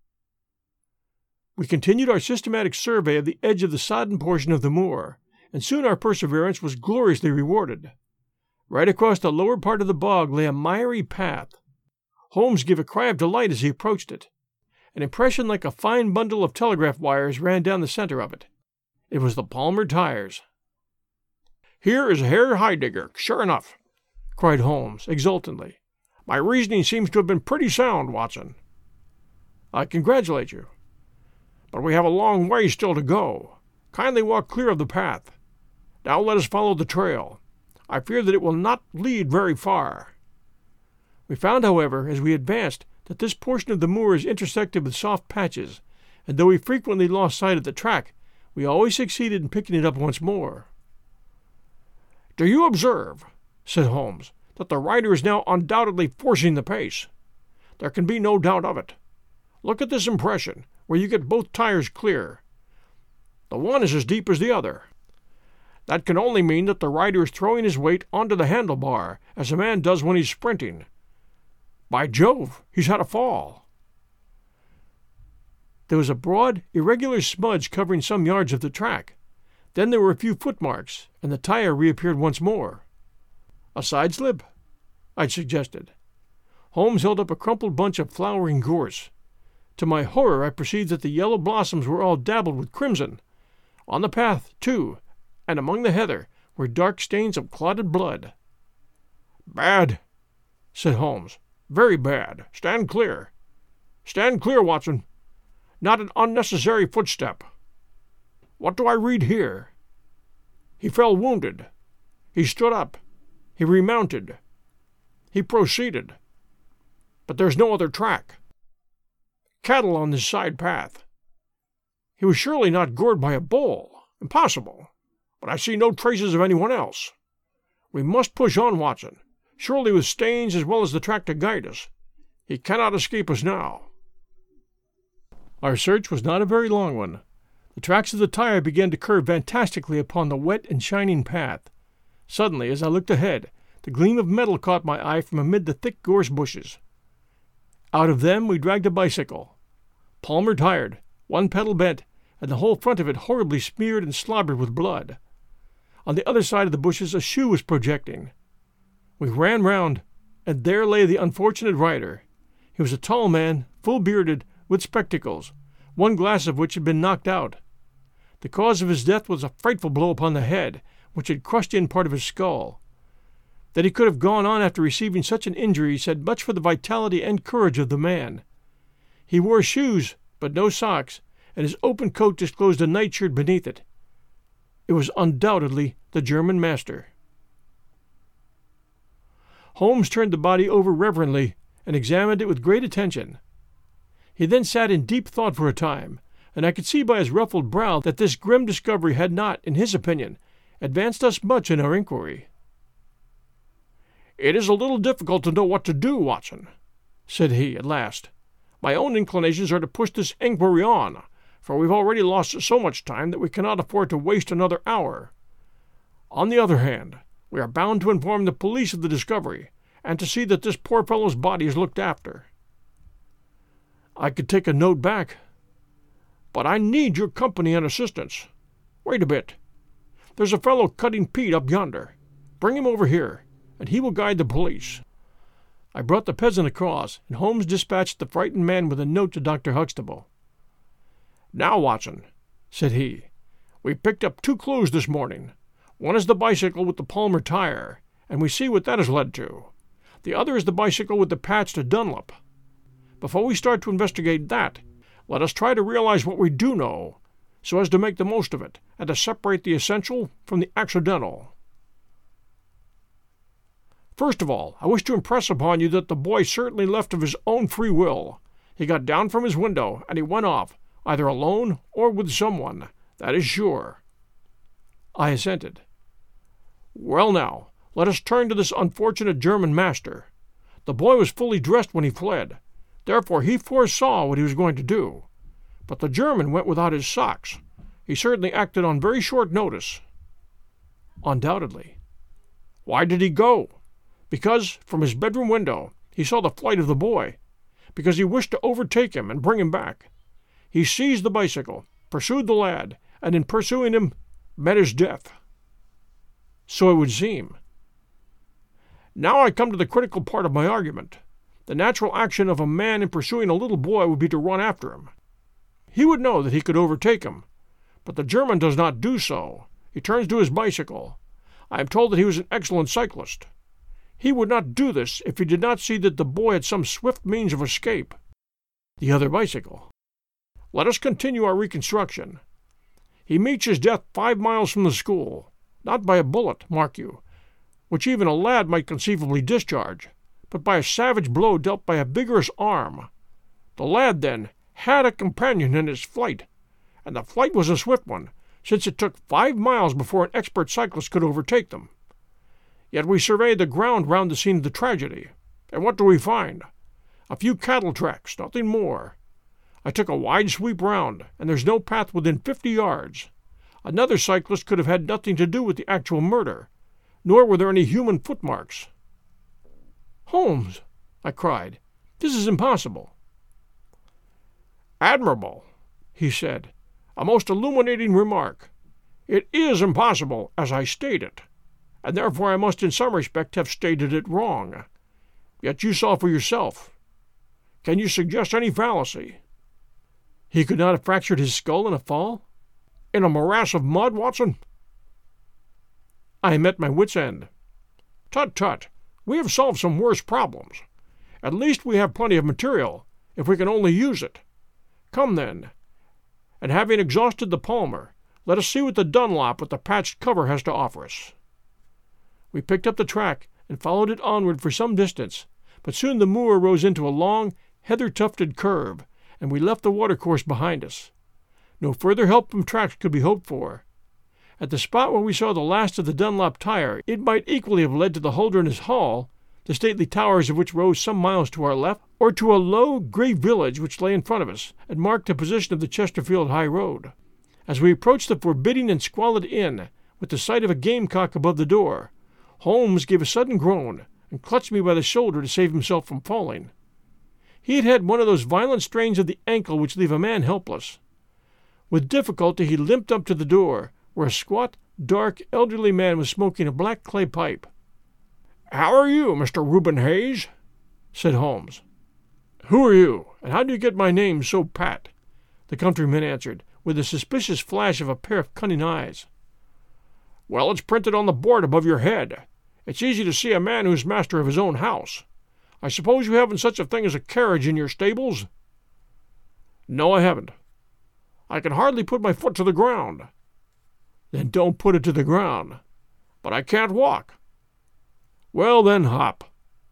We continued our systematic survey of the edge of the sodden portion of the moor, and soon our perseverance was gloriously rewarded. Right across the lower part of the bog lay a miry path. Holmes gave a cry of delight as he approached it. An impression like a fine bundle of telegraph wires ran down the center of it. It was the Palmer tires. "Here is Herr Heidegger, sure enough," cried Holmes, exultantly. "My reasoning seems to have been pretty sound, Watson." "I congratulate you." "But we have a long way still to go. Kindly walk clear of the path. Now let us follow the trail. I fear that it will not lead very far." We found, however, as we advanced, that this portion of the moor is intersected with soft patches, and though we frequently lost sight of the track, we always succeeded in picking it up once more. "Do you observe," said Holmes, "that the rider is now undoubtedly forcing the pace? There can be no doubt of it. Look at this impression, where you get both tires clear. The one is as deep as the other. That can only mean that the rider is throwing his weight onto the handlebar, as a man does when he's sprinting. By Jove, he's had a fall." There was a broad, irregular smudge covering some yards of the track. Then there were a few footmarks, and the tire reappeared once more. "A side slip?" I suggested. Holmes held up a crumpled bunch of flowering gorse. To my horror I perceived that the yellow blossoms were all dabbled with crimson. On the path, too, and among the heather, were dark stains of clotted blood. "Bad," said Holmes. "Very bad. Stand clear. Stand clear, Watson. Not an unnecessary footstep. What do I read here? He fell wounded. He stood up. He remounted. He proceeded. But there's no other track. Cattle on this side path. He was surely not gored by a bull. Impossible. But I see no traces of anyone else. We must push on, Watson, surely with Staines as well as the track to guide us. He cannot escape us now." Our search was not a very long one. The tracks of the tire began to curve fantastically upon the wet and shining path. Suddenly, as I looked ahead, the gleam of metal caught my eye from amid the thick gorse bushes. Out of them we dragged a bicycle. Palmer tired, one pedal bent, and the whole front of it horribly smeared and slobbered with blood. On the other side of the bushes a shoe was projecting. We ran round, and there lay the unfortunate rider. He was a tall man, full-bearded, with spectacles, one glass of which had been knocked out. The cause of his death was a frightful blow upon the head, which had crushed in part of his skull. That he could have gone on after receiving such an injury said much for the vitality and courage of the man. He wore shoes, but no socks, and his open coat disclosed a nightshirt beneath it. It was undoubtedly the German master. Holmes turned the body over reverently and examined it with great attention. He then sat in deep thought for a time, and I could see by his ruffled brow that this grim discovery had not, in his opinion, advanced us much in our inquiry. "It is a little difficult to know what to do, Watson," said he at last. "My own inclinations are to push this inquiry on, for we've already lost so much time that we cannot afford to waste another hour. On the other hand, we are bound to inform the police of the discovery, and to see that this poor fellow's body is looked after." I could take a note back. "But I need your company and assistance. Wait a bit. There's a fellow cutting peat up yonder. Bring him over here, and he will guide the police." I brought the peasant across, and Holmes dispatched the frightened man with a note to Doctor Huxtable. "Now, Watson," said he, "we picked up two clues this morning. One is the bicycle with the Palmer tire, and we see what that has led to. The other is the bicycle with the patched Dunlop. Before we start to investigate that, let us try to realize what we do know, so as to make the most of it, and to separate the essential from the accidental. First of all, I wish to impress upon you that the boy certainly left of his own free will. He got down from his window, and he went off, either alone or with someone. That is sure." I assented. "Well now, let us turn to this unfortunate German master. The boy was fully dressed when he fled. Therefore he foresaw what he was going to do. But the German went without his socks. He certainly acted on very short notice." "Undoubtedly." "Why did he go? Because, from his bedroom window, he saw the flight of the boy. Because he wished to overtake him and bring him back. He seized the bicycle, pursued the lad, and in pursuing him, met his death." "So it would seem." "Now I come to the critical part of my argument. The natural action of a man in pursuing a little boy would be to run after him. He would know that he could overtake him, but the German does not do so. He turns to his bicycle. I am told that he was an excellent cyclist. He would not do this if he did not see that the boy had some swift means of escape." "The other bicycle." "Let us continue our reconstruction. He meets his death five miles from the school, not by a bullet, mark you, which even a lad might conceivably discharge, but by a savage blow dealt by a vigorous arm. The lad, then, had a companion in his flight, and the flight was a swift one, since it took five miles before an expert cyclist could overtake them. Yet we survey the ground round the scene of the tragedy, and what do we find? A few cattle tracks, nothing more. I took a wide sweep round, and there's no path within fifty yards. Another cyclist could have had nothing to do with the actual murder, nor were there any human footmarks." "Holmes," I cried, "this is impossible." "Admirable," he said, "a most illuminating remark. It is impossible, as I state it, and therefore I must in some respect have stated it wrong. Yet you saw for yourself. Can you suggest any fallacy?" "He could not have fractured his skull in a fall?" "In a morass of mud, Watson?" I am at my wit's end. "Tut, tut, we have solved some worse problems. At least we have plenty of material, if we can only use it. Come, then, and having exhausted the Palmer, let us see what the Dunlop with the patched cover has to offer us." We picked up the track and followed it onward for some distance, but soon the moor rose into a long, heather-tufted curve, and we left the watercourse behind us. No further help from tracks could be hoped for. At the spot where we saw the last of the Dunlop tire, it might equally have led to the Holderness Hall, the stately towers of which rose some miles to our left, or to a low, grey village which lay in front of us and marked the position of the Chesterfield High Road. As we approached the forbidding and squalid inn, with the sight of a gamecock above the door, Holmes gave a sudden groan and clutched me by the shoulder to save himself from falling. He had had one of those violent strains of the ankle which leave a man helpless. With difficulty he limped up to the door, where a squat, dark, elderly man was smoking a black clay pipe. "How are you, Mister Reuben Hayes?" said Holmes. "Who are you, and how do you get my name so pat? the countryman answered, with a suspicious flash of a pair of cunning eyes. Well, it's printed on the board above your head. It's easy to see a man who's master of his own house. I suppose you haven't such a thing as a carriage in your stables? No, I haven't. I can hardly put my foot to the ground. Then don't put it to the ground. But I can't walk. Well, then hop.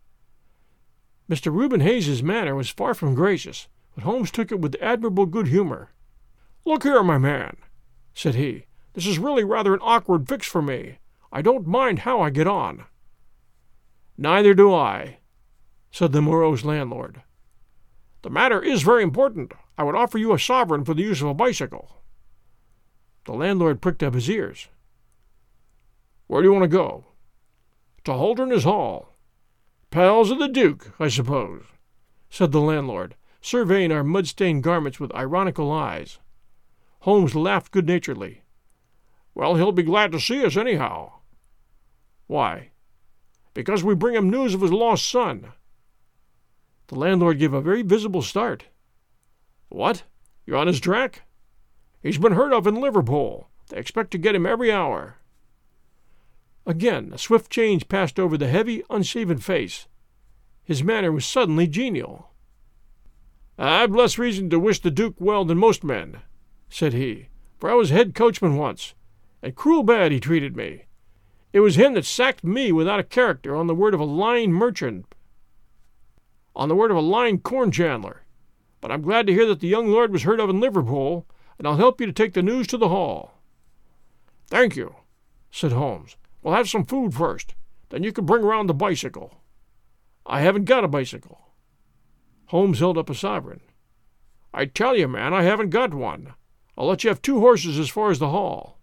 Mister Reuben Hayes's manner was far from gracious, but Holmes took it with admirable good humor. Look here, my man, said he. This is really rather an awkward fix for me. I don't mind how I get on. Neither do I, said the morose landlord. The matter is very important. I would offer you a sovereign for the use of a bicycle. The landlord pricked up his ears. Where do you want to go? To Holderness Hall. Pals of the Duke, I suppose, said the landlord, surveying our mud-stained garments with ironical eyes. Holmes laughed good-naturedly. Well, he'll be glad to see us anyhow. Why? Because we bring him news of his lost son. The landlord gave a very visible start. What? You're on his track? He's been heard of in Liverpool. They expect to get him every hour. Again, a swift change passed over the heavy, unshaven face. His manner was suddenly genial. I've less reason to wish the Duke well than most men, said he, for I was head coachman once, and cruel bad he treated me. It was him that sacked me without a character on the word of a lying merchant, on the word of a lying corn chandler. But I'm glad to hear that the young lord was heard of in Liverpool, and I'll help you to take the news to the hall. Thank you, said Holmes. We'll have some food first. Then you can bring around the bicycle. I haven't got a bicycle. Holmes held up a sovereign. I tell you, man, I haven't got one. I'll let you have two horses as far as the hall.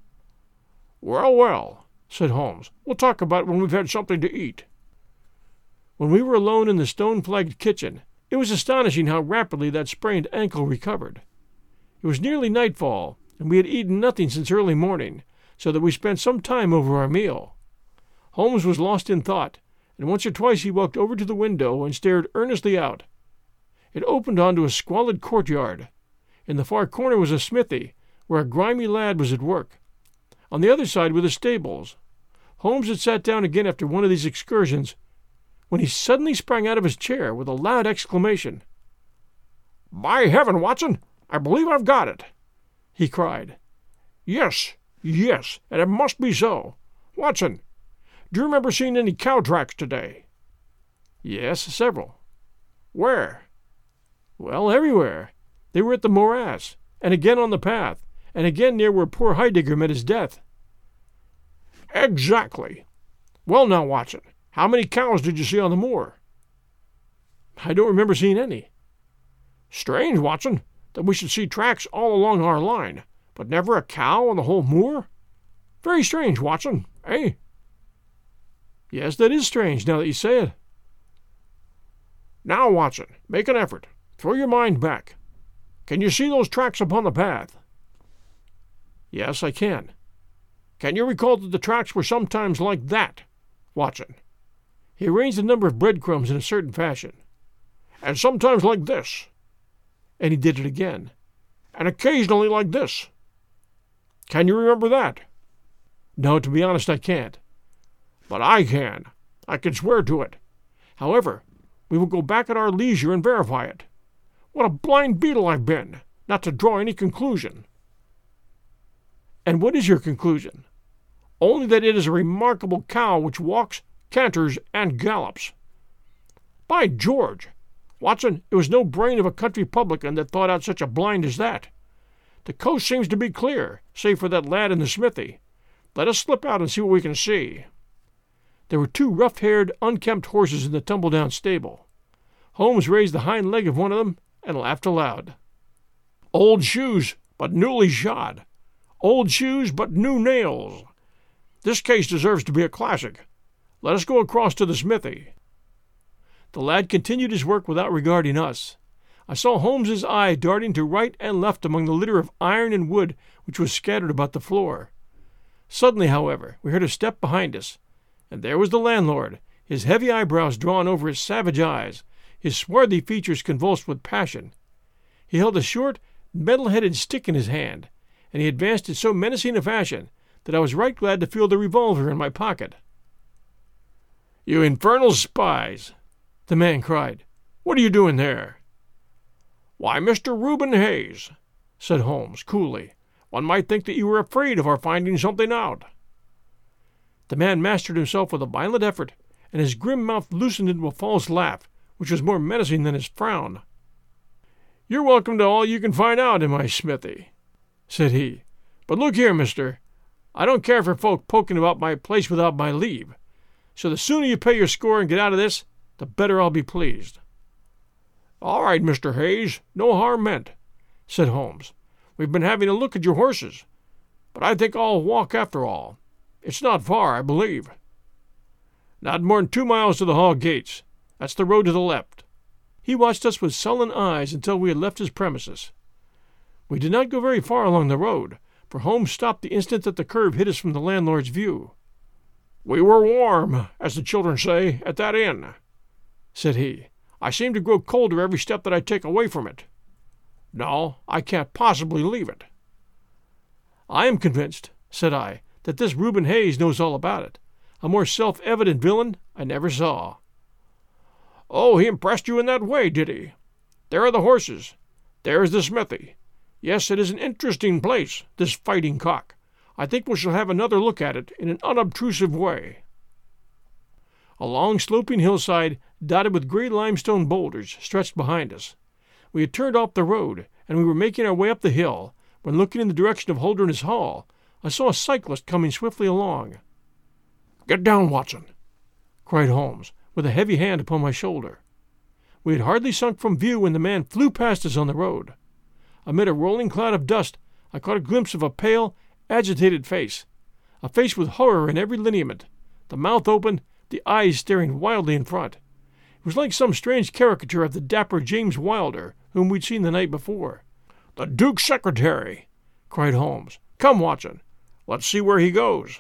Well, well, said Holmes. We'll talk about it when we've had something to eat. When we were alone in the stone-flagged kitchen, it was astonishing how rapidly that sprained ankle recovered. It was nearly nightfall, and we had eaten nothing since early morning, so that we spent some time over our meal. Holmes was lost in thought, and once or twice he walked over to the window and stared earnestly out. It opened onto a squalid courtyard. In the far corner was a smithy, where a grimy lad was at work. On the other side were the stables. Holmes had sat down again after one of these excursions, when he suddenly sprang out of his chair with a loud exclamation. By heaven, Watson, I believe I've got it, he cried. Yes, yes, and it must be so. Watson, do you remember seeing any cow tracks today? Yes, several. Where? Well, everywhere. They were at the morass, and again on the path, and again near where poor Heidegger met his death. Exactly. Well now, Watson, how many cows did you see on the moor? I don't remember seeing any. Strange, Watson, that we should see tracks all along our line, but never a cow on the whole moor? Very strange, Watson, eh? Yes, that is strange, now that you say it. Now, Watson, make an effort. Throw your mind back. Can you see those tracks upon the path? Yes, I can. Can you recall that the tracks were sometimes like that, Watson? He arranged a number of breadcrumbs in a certain fashion. And sometimes like this. And he did it again. And occasionally like this. Can you remember that? No, to be honest, I can't. But I can. I can swear to it. However, we will go back at our leisure and verify it. What a blind beetle I've been, not to draw any conclusion. And what is your conclusion? Only that it is a remarkable cow which walks, canters, and gallops. By George! Watson, it was no brain of a country publican that thought out such a blind as that. The coast seems to be clear, save for that lad in the smithy. Let us slip out and see what we can see. There were two rough-haired, unkempt horses in the tumble-down stable. Holmes raised the hind leg of one of them and laughed aloud. Old shoes, but newly shod. Old shoes, but new nails. This case deserves to be a classic. Let us go across to the smithy. The lad continued his work without regarding us. I saw Holmes's eye darting to right and left among the litter of iron and wood which was scattered about the floor. Suddenly, however, we heard a step behind us, and there was the landlord, his heavy eyebrows drawn over his savage eyes, his swarthy features convulsed with passion. He held a short, metal-headed stick in his hand, and he advanced in so menacing a fashion that I was right glad to feel the revolver in my pocket. "You infernal spies!" the man cried. "What are you doing there?" "Why, Mister Reuben Hayes," said Holmes coolly, "one might think that you were afraid of our finding something out." The man mastered himself with a violent effort, and his grim mouth loosened into a false laugh, which was more menacing than his frown. "You're welcome to all you can find out in my smithy," said he. "But look here, mister, I don't care for folk poking about my place without my leave, so the sooner you pay your score and get out of this, the better I'll be pleased." "All right, Mister Hayes, no harm meant," said Holmes. "We've been having a look at your horses, but I think I'll walk after all. It's not far, I believe." "Not more than two miles to the Hall gates. That's the road to the left." He watched us with sullen eyes until we had left his premises. We did not go very far along the road, for Holmes stopped the instant that the curve hid us from the landlord's view. "We were warm, as the children say, at that inn," said he. "I seem to grow colder every step that I take away from it. No, I can't possibly leave it." "I am convinced," said I, "that this Reuben Hayes knows all about it. A more self-evident villain I never saw." "Oh, he impressed you in that way, did he? There are the horses. There is the smithy. Yes, it is an interesting place, this Fighting Cock. I think we shall have another look at it in an unobtrusive way." A long sloping hillside, dotted with gray limestone boulders, stretched behind us. We had turned off the road, and we were making our way up the hill, when, looking in the direction of Holderness Hall, I saw a cyclist coming swiftly along. "Get down, Watson," cried Holmes, with a heavy hand upon my shoulder. We had hardly sunk from view when the man flew past us on the road. Amid a rolling cloud of dust, I caught a glimpse of a pale, agitated face, a face with horror in every lineament, the mouth open, the eyes staring wildly in front. It was like some strange caricature of the dapper James Wilder, whom we'd seen the night before. "The Duke's secretary!" cried Holmes. "Come, Watson, let's see where he goes."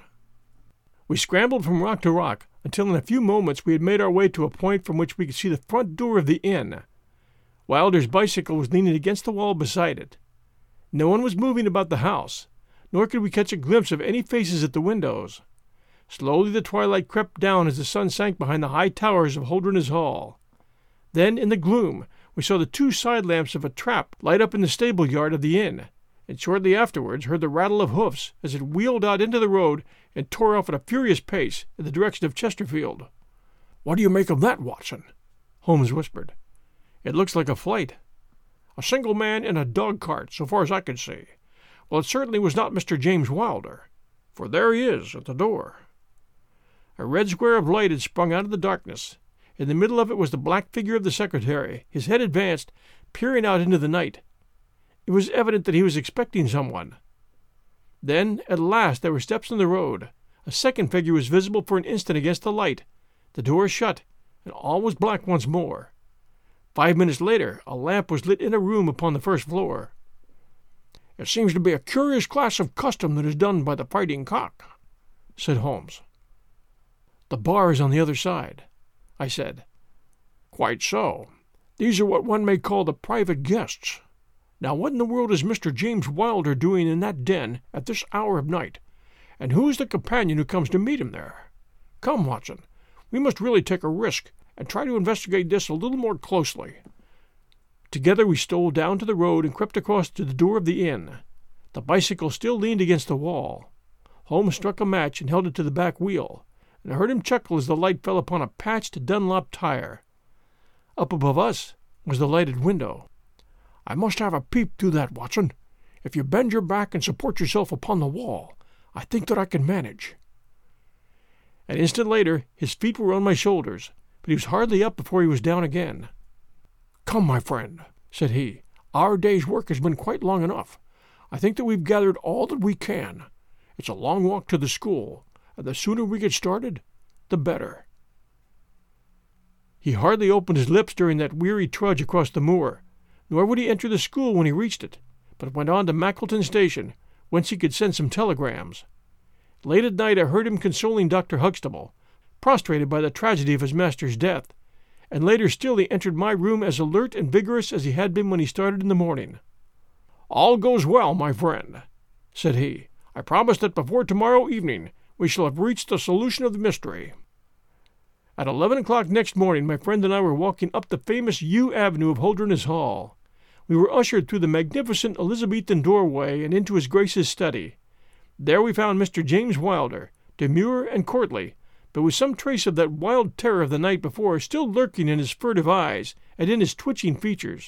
We scrambled from rock to rock until in a few moments we had made our way to a point from which we could see the front door of the inn. Wilder's bicycle was leaning against the wall beside it. No one was moving about the house, nor could we catch a glimpse of any faces at the windows. Slowly the twilight crept down as the sun sank behind the high towers of Holderness Hall. Then, in the gloom, we saw the two side lamps of a trap light up in the stable yard of the inn, and shortly afterwards heard the rattle of hoofs as it wheeled out into the road and tore off at a furious pace in the direction of Chesterfield. "What do you make of that, Watson?" Holmes whispered. "It looks like a flight. A single man in a dog-cart, so far as I could see. Well, it certainly was not Mister James Wilder, for there he is at the door." A red square of light had sprung out of the darkness. In the middle of it was the black figure of the secretary, his head advanced, peering out into the night. It was evident that he was expecting someone. Then, at last, there were steps in the road. A second figure was visible for an instant against the light. The door shut, and all was black once more. Five minutes later, a lamp was lit in a room upon the first floor. "It seems to be a curious class of custom that is done by the Fighting Cock," said Holmes. "The bar is on the other side," I said. "Quite so. These are what one may call the private guests. Now, what in the world is Mister James Wilder doing in that den at this hour of night, and who is the companion who comes to meet him there? Come, Watson, we must really take a risk and try to investigate this a little more closely." Together we stole down to the road and crept across to the door of the inn. The bicycle still leaned against the wall. Holmes struck a match and held it to the back wheel, and I heard him chuckle as the light fell upon a patched Dunlop tire. Up above us was the lighted window. "I must have a peep through that, Watson. If you bend your back and support yourself upon the wall, I think that I can manage." An instant later his feet were on my shoulders, but he was hardly up before he was down again. "Come, my friend," said he. "Our day's work has been quite long enough. I think that we've gathered all that we can. It's a long walk to the school, and the sooner we get started, the better." He hardly opened his lips during that weary trudge across the moor, nor would he enter the school when he reached it, but went on to Mackleton Station, whence he could send some telegrams. Late at night I heard him consoling Doctor Huxtable, prostrated by the tragedy of his master's death, and later still he entered my room as alert and vigorous as he had been when he started in the morning. "All goes well, my friend," said he. "I promise that before tomorrow evening we shall have reached the solution of the mystery." At eleven o'clock next morning my friend and I were walking up the famous yew avenue of Holderness Hall. We were ushered through the magnificent Elizabethan doorway and into his Grace's study. There we found Mister James Wilder, demure and courtly, but with some trace of that wild terror of the night before still lurking in his furtive eyes and in his twitching features.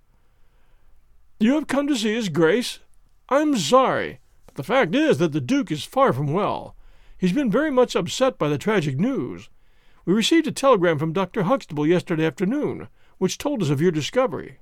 "You have come to see his Grace? I'm sorry, but the fact is that the Duke is far from well. He's been very much upset by the tragic news. We received a telegram from Doctor Huxtable yesterday afternoon, which told us of your discovery."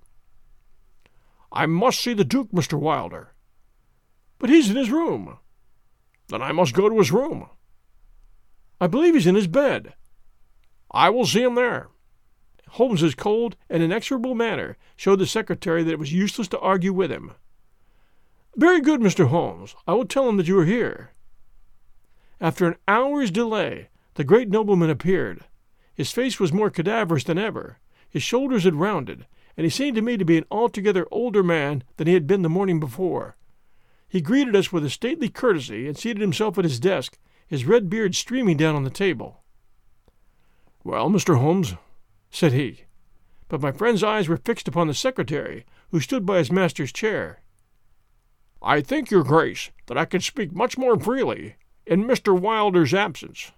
"I must see the Duke, Mister Wilder." "But he's in his room." "Then I must go to his room." "I believe he's in his bed." "I will see him there." Holmes's cold and inexorable manner showed the secretary that it was useless to argue with him. "Very good, Mister Holmes. I will tell him that you are here." After an hour's delay, the great nobleman appeared. His face was more cadaverous than ever. His shoulders had rounded, and he seemed to me to be an altogether older man than he had been the morning before. He greeted us with a stately courtesy and seated himself at his desk, his red beard streaming down on the table. "Well, Mister Holmes," said he, but my friend's eyes were fixed upon the secretary, who stood by his master's chair. "I think, your Grace, that I can speak much more freely in Mister Wilder's absence."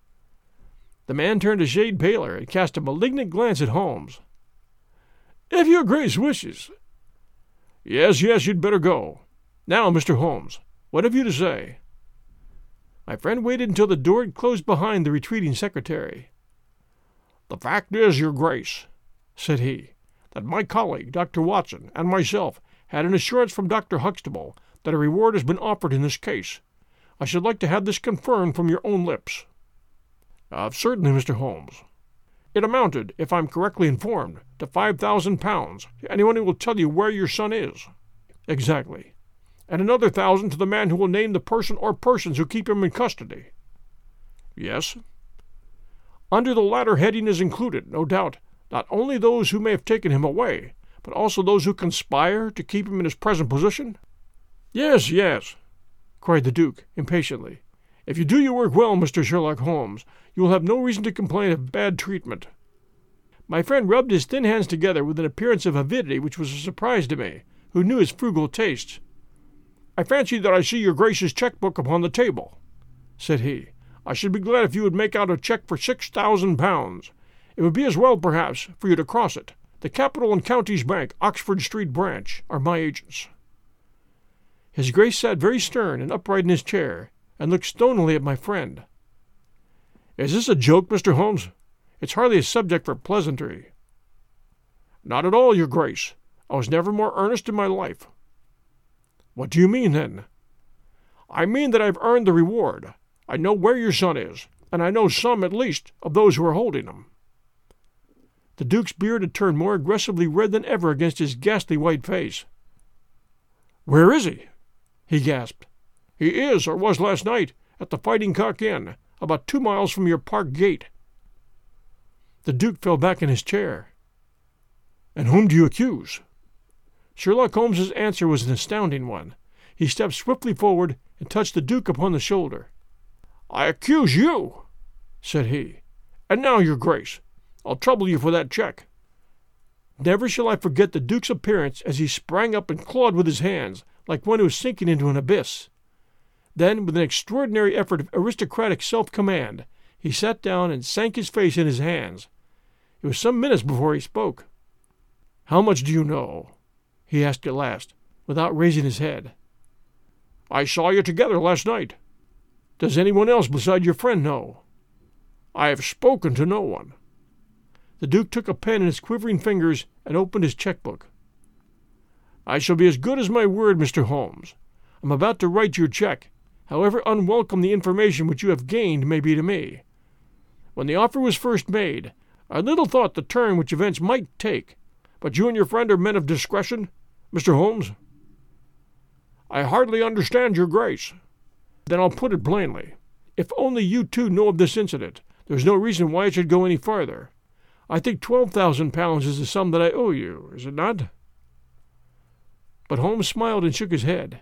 The man turned a shade paler and cast a malignant glance at Holmes. "If your Grace wishes—" "Yes, yes, you'd better go. Now, Mister Holmes, what have you to say?" My friend waited until the door had closed behind the retreating secretary. "The fact is, your Grace," said he, "that my colleague, Doctor Watson, and myself had an assurance from Doctor Huxtable that a reward has been offered in this case. I should like to have this confirmed from your own lips." Uh, "Certainly, Mister Holmes." "It amounted, if I'm correctly informed, to five thousand pounds to anyone who will tell you where your son is." "Exactly." "And another thousand to the man who will name the person or persons who keep him in custody." "Yes." "Under the latter heading is included, no doubt, not only those who may have taken him away, but also those who conspire to keep him in his present position?" "Yes, yes," cried the Duke, impatiently. "If you do your work well, Mister Sherlock Holmes, you will have no reason to complain of bad treatment." My friend rubbed his thin hands together with an appearance of avidity which was a surprise to me, who knew his frugal tastes. "I fancy that I see your Grace's cheque-book upon the table," said he. "I should be glad if you would make out a cheque for six thousand pounds. It would be as well, perhaps, for you to cross it. The Capital and Counties Bank, Oxford Street branch, are my agents." His Grace sat very stern and upright in his chair, and looked stonily at my friend. "Is this a joke, Mister Holmes? It's hardly a subject for pleasantry." "Not at all, your Grace. I was never more earnest in my life." "What do you mean, then?" "I mean that I've earned the reward. I know where your son is, and I know some, at least, of those who are holding him." The Duke's beard had turned more aggressively red than ever against his ghastly white face. "Where is he?" he gasped. "He is, or was last night, at the Fighting Cock Inn, about two miles from your park gate." The Duke fell back in his chair. "And whom do you accuse?" Sherlock Holmes's answer was an astounding one. He stepped swiftly forward and touched the Duke upon the shoulder. "I accuse you," said he. "And now, your Grace, I'll trouble you for that cheque." Never shall I forget the Duke's appearance as he sprang up and clawed with his hands, like one who is sinking into an abyss. Then, with an extraordinary effort of aristocratic self-command, he sat down and sank his face in his hands. It was some minutes before he spoke. "How much do you know?" he asked at last, without raising his head. "I saw you together last night." "Does anyone else beside your friend know?" "I have spoken to no one." The Duke took a pen in his quivering fingers and opened his cheque-book. "I shall be as good as my word, Mister Holmes. I'm about to write your cheque, however unwelcome the information which you have gained may be to me. When the offer was first made, I little thought the turn which events might take, but you and your friend are men of discretion, Mister Holmes." "I hardly understand your Grace." "Then I'll put it plainly. If only you two know of this incident, there's no reason why it should go any farther. I think twelve thousand pounds is the sum that I owe you, is it not?" But Holmes smiled and shook his head.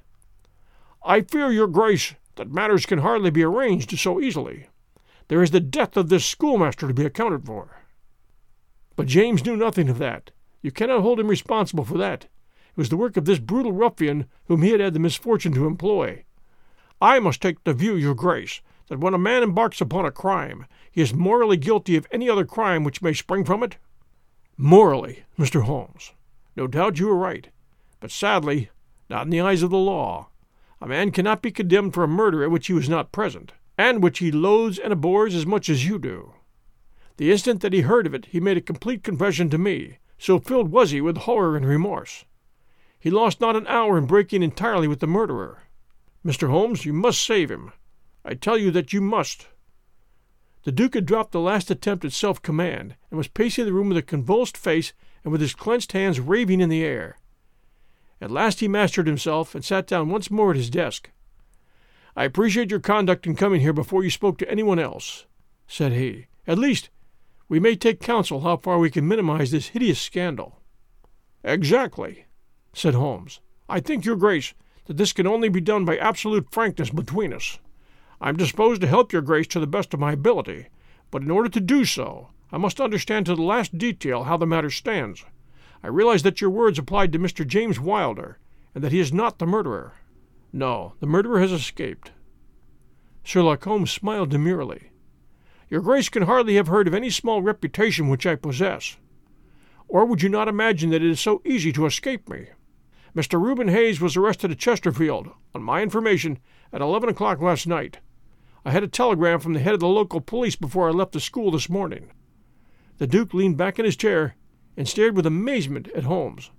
"I fear, your grace, that matters can hardly be arranged so easily. There is the death of this schoolmaster to be accounted for." "But James knew nothing of that. You cannot hold him responsible for that. It was the work of this brutal ruffian whom he had had the misfortune to employ." "I must take the view, your grace, that when a man embarks upon a crime, he is morally guilty of any other crime which may spring from it?" "Morally, Mister Holmes. No doubt you are right. But sadly, not in the eyes of the law. A man cannot be condemned for a murder at which he was not present, and which he loathes and abhors as much as you do. The instant that he heard of it, he made a complete confession to me, so filled was he with horror and remorse. He lost not an hour in breaking entirely with the murderer. Mister Holmes, you must save him. I tell you that you must." The Duke had dropped the last attempt at self-command, and was pacing the room with a convulsed face and with his clenched hands raving in the air. At last he mastered himself, and sat down once more at his desk. "I appreciate your conduct in coming here before you spoke to anyone else," said he. "At least, we may take counsel how far we can minimize this hideous scandal." "Exactly," said Holmes. "I think, your grace, that this can only be done by absolute frankness between us. I am disposed to help your grace to the best of my ability, but in order to do so, I must understand to the last detail how the matter stands. I realize that your words applied to Mister James Wilder, and that he is not the murderer. No, the murderer has escaped." Sherlock Holmes smiled demurely. "Your grace can hardly have heard of any small reputation which I possess. Or would you not imagine that it is so easy to escape me? Mister Reuben Hayes was arrested at Chesterfield, on my information, at eleven o'clock last night. I had a telegram from the head of the local police before I left the school this morning." The Duke leaned back in his chair and stared with amazement at Holmes.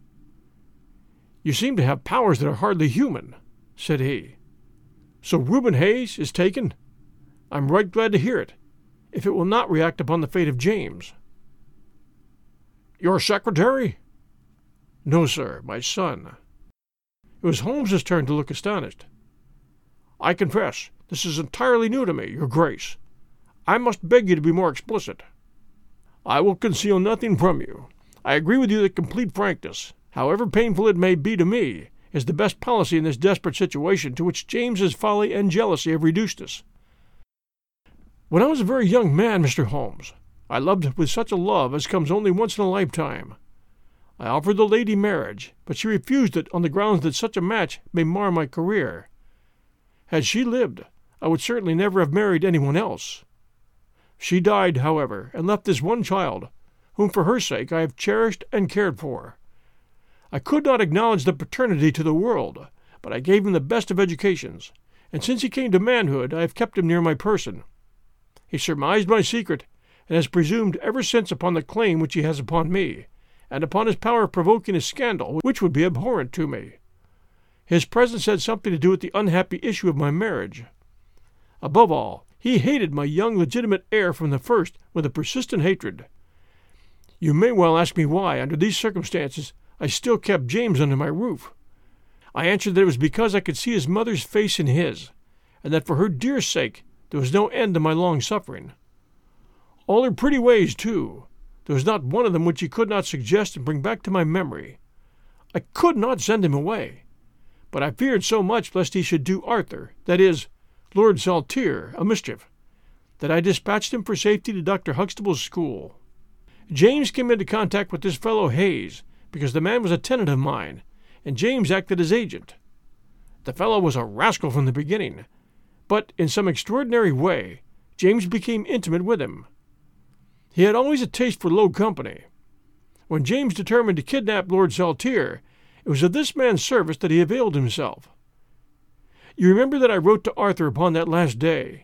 "You seem to have powers that are hardly human," said he. "So Reuben Hayes is taken? I'm right glad to hear it, if it will not react upon the fate of James." "Your secretary?" "No, sir, my son." It was Holmes's turn to look astonished. "I confess, this is entirely new to me, your grace. I must beg you to be more explicit." "I will conceal nothing from you. I agree with you that complete frankness, however painful it may be to me, is the best policy in this desperate situation to which James's folly and jealousy have reduced us. When I was a very young man, Mister Holmes, I loved with such a love as comes only once in a lifetime. I offered the lady marriage, but she refused it on the grounds that such a match may mar my career. Had she lived, I would certainly never have married anyone else. She died, however, and left this one child, whom for her sake I have cherished and cared for. I could not acknowledge the paternity to the world, but I gave him the best of educations, and since he came to manhood I have kept him near my person. He surmised my secret, and has presumed ever since upon the claim which he has upon me, and upon his power of provoking a scandal which would be abhorrent to me. His presence had something to do with the unhappy issue of my marriage. Above all, he hated my young legitimate heir from the first with a persistent hatred. You may well ask me why, under these circumstances, I still kept James under my roof. I answered that it was because I could see his mother's face in his, and that for her dear sake there was no end to my long suffering. All her pretty ways, too, there was not one of them which he could not suggest and bring back to my memory. I could not send him away, but I feared so much lest he should do Arthur, that is, Lord Saltire, a mischief, that I dispatched him for safety to Doctor Huxtable's school. James came into contact with this fellow Hayes, because the man was a tenant of mine, and James acted as agent. The fellow was a rascal from the beginning, but in some extraordinary way James became intimate with him. He had always a taste for low company. When James determined to kidnap Lord Saltire, it was of this man's service that he availed himself. You remember that I wrote to Arthur upon that last day.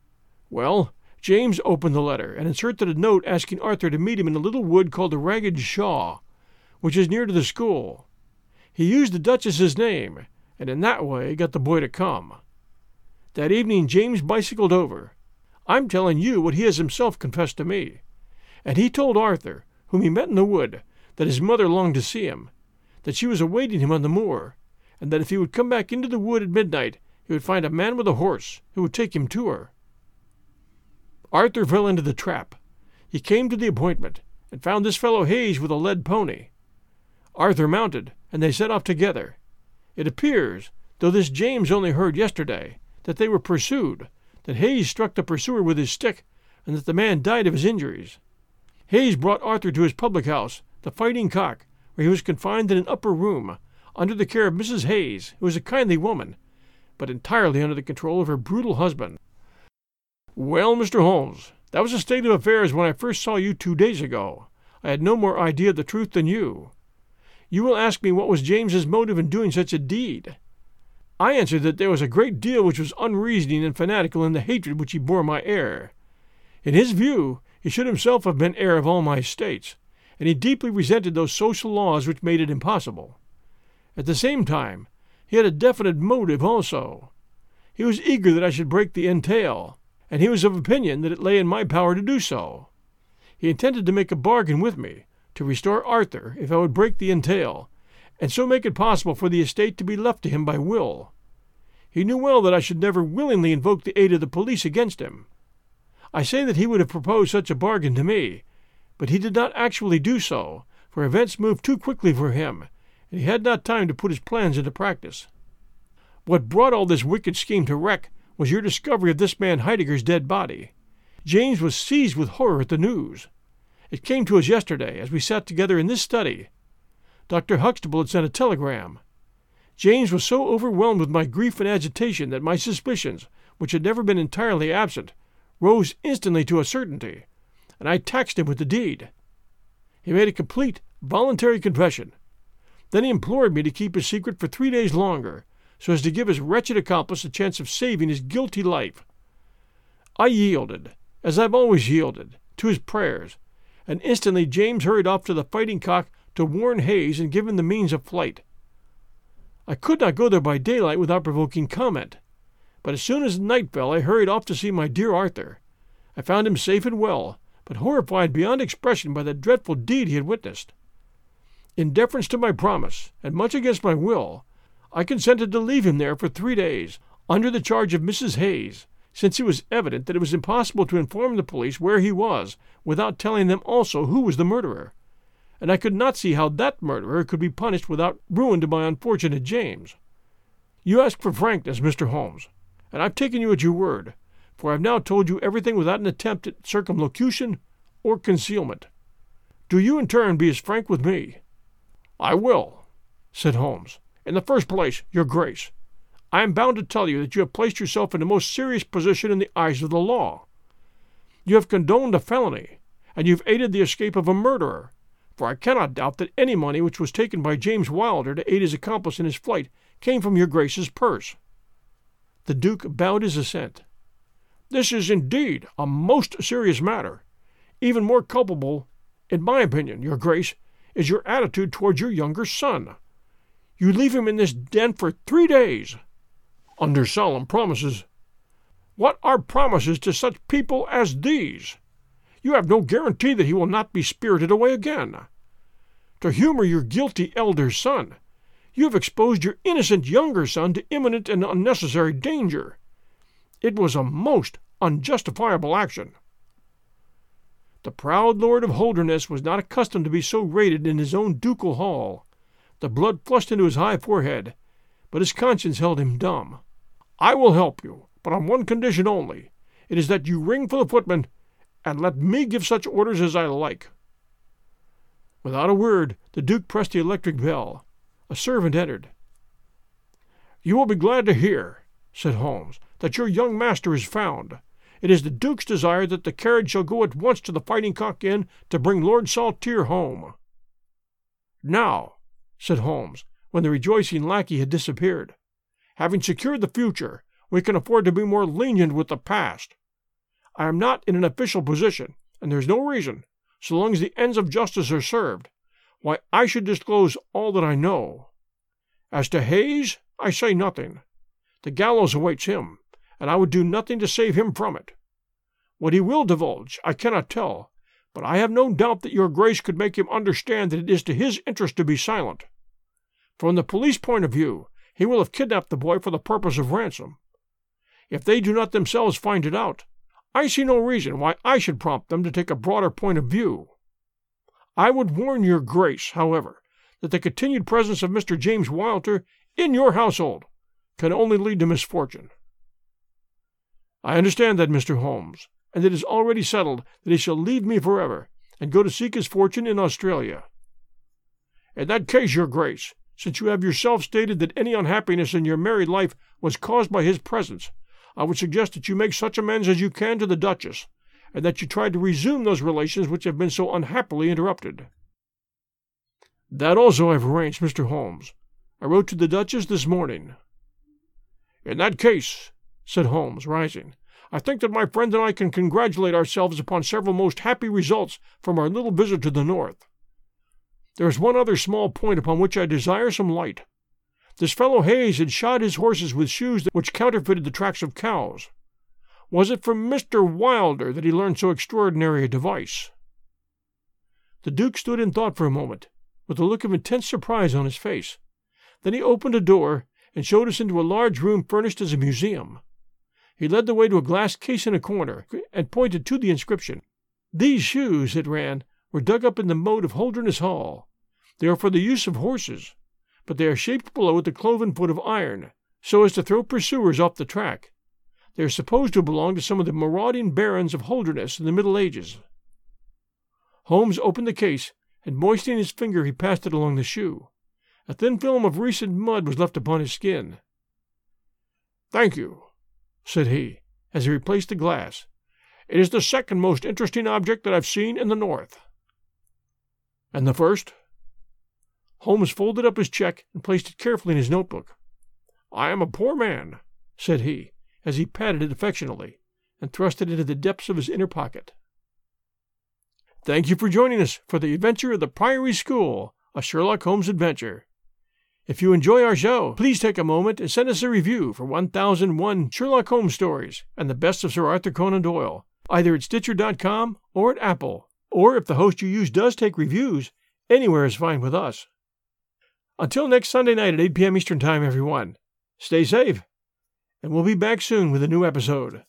Well, James opened the letter and inserted a note asking Arthur to meet him in a little wood called the Ragged Shaw, which is near to the school. He used the Duchess's name, and in that way got the boy to come. That evening James bicycled over. I'm telling you what he has himself confessed to me. And he told Arthur, whom he met in the wood, that his mother longed to see him, that she was awaiting him on the moor, and that if he would come back into the wood at midnight, he would find a man with a horse who would take him to her. Arthur fell into the trap. He came to the appointment, and found this fellow Hayes with a led pony. Arthur mounted, and they set off together, It appears, though this James only heard yesterday, that they were pursued, that Hayes struck the pursuer with his stick, and that the man died of his injuries. Hayes brought Arthur to his public house, the Fighting Cock, where he was confined in an upper room, under the care of Missus Hayes, who was a kindly woman, but entirely under the control of her brutal husband. Well, Mister Holmes, that was the state of affairs when I first saw you two days ago. I had no more idea of the truth than you. You will ask me what was James's motive in doing such a deed. I answered that there was a great deal which was unreasoning and fanatical in the hatred which he bore my heir. In his view, he should himself have been heir of all my estates, and he deeply resented those social laws which made it impossible. At the same time, he had a definite motive also. He was eager that I should break the entail, and he was of opinion that it lay in my power to do so. He intended to make a bargain with me, to restore Arthur if I would break the entail, and so make it possible for the estate to be left to him by will. He knew well that I should never willingly invoke the aid of the police against him. I say that he would have proposed such a bargain to me, but he did not actually do so, for events moved too quickly for him, and he had not time to put his plans into practice. What brought all this wicked scheme to wreck was your discovery of this man Heidegger's dead body. James was seized with horror at the news. It came to us yesterday, as we sat together in this study. Doctor Huxtable had sent a telegram. James was so overwhelmed with my grief and agitation that my suspicions, which had never been entirely absent, rose instantly to a certainty, and I taxed him with the deed. He made a complete, voluntary confession. Then he implored me to keep his secret for three days longer, so as to give his wretched accomplice a chance of saving his guilty life. I yielded, as I've always yielded, to his prayers, and instantly James hurried off to the Fighting Cock to warn Hayes and give him the means of flight. I could not go there by daylight without provoking comment, but as soon as night fell I hurried off to see my dear Arthur. I found him safe and well, but horrified beyond expression by the dreadful deed he had witnessed. In deference to my promise, and much against my will, I consented to leave him there for three days, under the charge of Missus Hayes, since it was evident that it was impossible to inform the police where he was without telling them also who was the murderer, and I could not see how that murderer could be punished without ruin to my unfortunate James. You ask for frankness, Mister Holmes, and I've taken you at your word, for I've now told you everything without an attempt at circumlocution or concealment. Do you in turn be as frank with me? I will, said Holmes. In the first place, your Grace, I am bound to tell you that you have placed yourself in a most serious position in the eyes of the law. You have condoned a felony, and you have aided the escape of a murderer, for I cannot doubt that any money which was taken by James Wilder to aid his accomplice in his flight came from your Grace's purse. The Duke bowed his assent. This is indeed a most serious matter. Even more culpable, in my opinion, your Grace, is your attitude towards your younger son. You leave him in this den for three days, under solemn promises. What are promises to such people as these? You have no guarantee that he will not be spirited away again. To humor your guilty elder son, you have exposed your innocent younger son to imminent and unnecessary danger. It was a most unjustifiable action. The proud Lord of Holderness was not accustomed to be so rated in his own ducal hall. The blood flushed into his high forehead, but his conscience held him dumb. I will help you, but on one condition only. It is that you ring for the footman, and let me give such orders as I like. Without a word, the Duke pressed the electric bell. A servant entered. You will be glad to hear, said Holmes, that your young master is found. It is the Duke's desire that the carriage shall go at once to the Fighting Cock Inn to bring Lord Saltire home. Now, said Holmes, when the rejoicing lackey had disappeared, having secured the future, we can afford to be more lenient with the past. I am not in an official position, and there is no reason, so long as the ends of justice are served, why I should disclose all that I know. As to Hayes, I say nothing. The gallows awaits him, and I would do nothing to save him from it. What he will divulge, I cannot tell, but I have no doubt that your Grace could make him understand that it is to his interest to be silent. From the police point of view, he will have kidnapped the boy for the purpose of ransom. If they do not themselves find it out, I see no reason why I should prompt them to take a broader point of view. I would warn your Grace, however, that the continued presence of Mister James Wilder in your household can only lead to misfortune. I understand that, Mister Holmes, and it is already settled that he shall leave me forever and go to seek his fortune in Australia. In that case, your grace, since you have yourself stated that any unhappiness in your married life was caused by his presence, I would suggest that you make such amends as you can to the Duchess, and that you try to resume those relations which have been so unhappily interrupted. That also I have arranged, Mister Holmes. I wrote to the Duchess this morning. In that case, said Holmes, rising, I think that my friend and I can congratulate ourselves upon several most happy results from our little visit to the north. There is one other small point upon which I desire some light. This fellow Hayes had shod his horses with shoes which counterfeited the tracks of cows. Was it from Mister Wilder that he learned so extraordinary a device? The Duke stood in thought for a moment, with a look of intense surprise on his face. Then he opened a door and showed us into a large room furnished as a museum. He led the way to a glass case in a corner and pointed to the inscription. These shoes, it ran, were dug up in the moat of Holderness Hall. They are for the use of horses, but they are shaped below with a cloven foot of iron, so as to throw pursuers off the track. They are supposed to belong to some of the marauding barons of Holderness in the Middle Ages. Holmes opened the case, and moistening his finger he passed it along the shoe. A thin film of recent mud was left upon his skin. Thank you, said he, as he replaced the glass. It is the second most interesting object that I've seen in the north. And the first? Holmes folded up his check and placed it carefully in his notebook. I am a poor man, said he, as he patted it affectionately, and thrust it into the depths of his inner pocket. Thank you for joining us for the adventure of the Priory School, a Sherlock Holmes adventure. If you enjoy our show, please take a moment and send us a review for one thousand one Sherlock Holmes stories and the best of Sir Arthur Conan Doyle, either at Stitcher dot com or at Apple. Or if the host you use does take reviews, anywhere is fine with us. Until next Sunday night at eight p.m. Eastern Time, everyone, stay safe, and we'll be back soon with a new episode.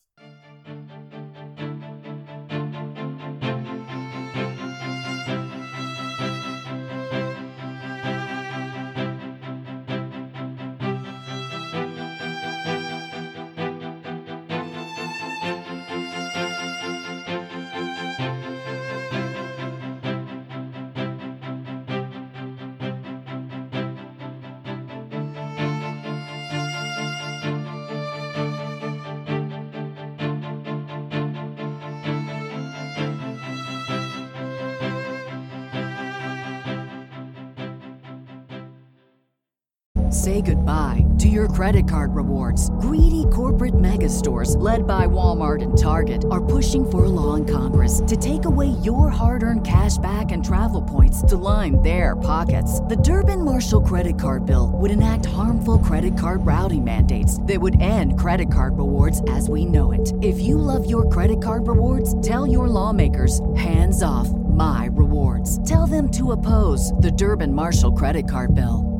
Say goodbye to your credit card rewards. Greedy corporate mega stores, led by Walmart and Target, are pushing for a law in Congress to take away your hard-earned cash back and travel points to line their pockets. The Durbin-Marshall credit card bill would enact harmful credit card routing mandates that would end credit card rewards as we know it. If you love your credit card rewards, tell your lawmakers, hands off my rewards. Tell them to oppose the Durbin-Marshall credit card bill.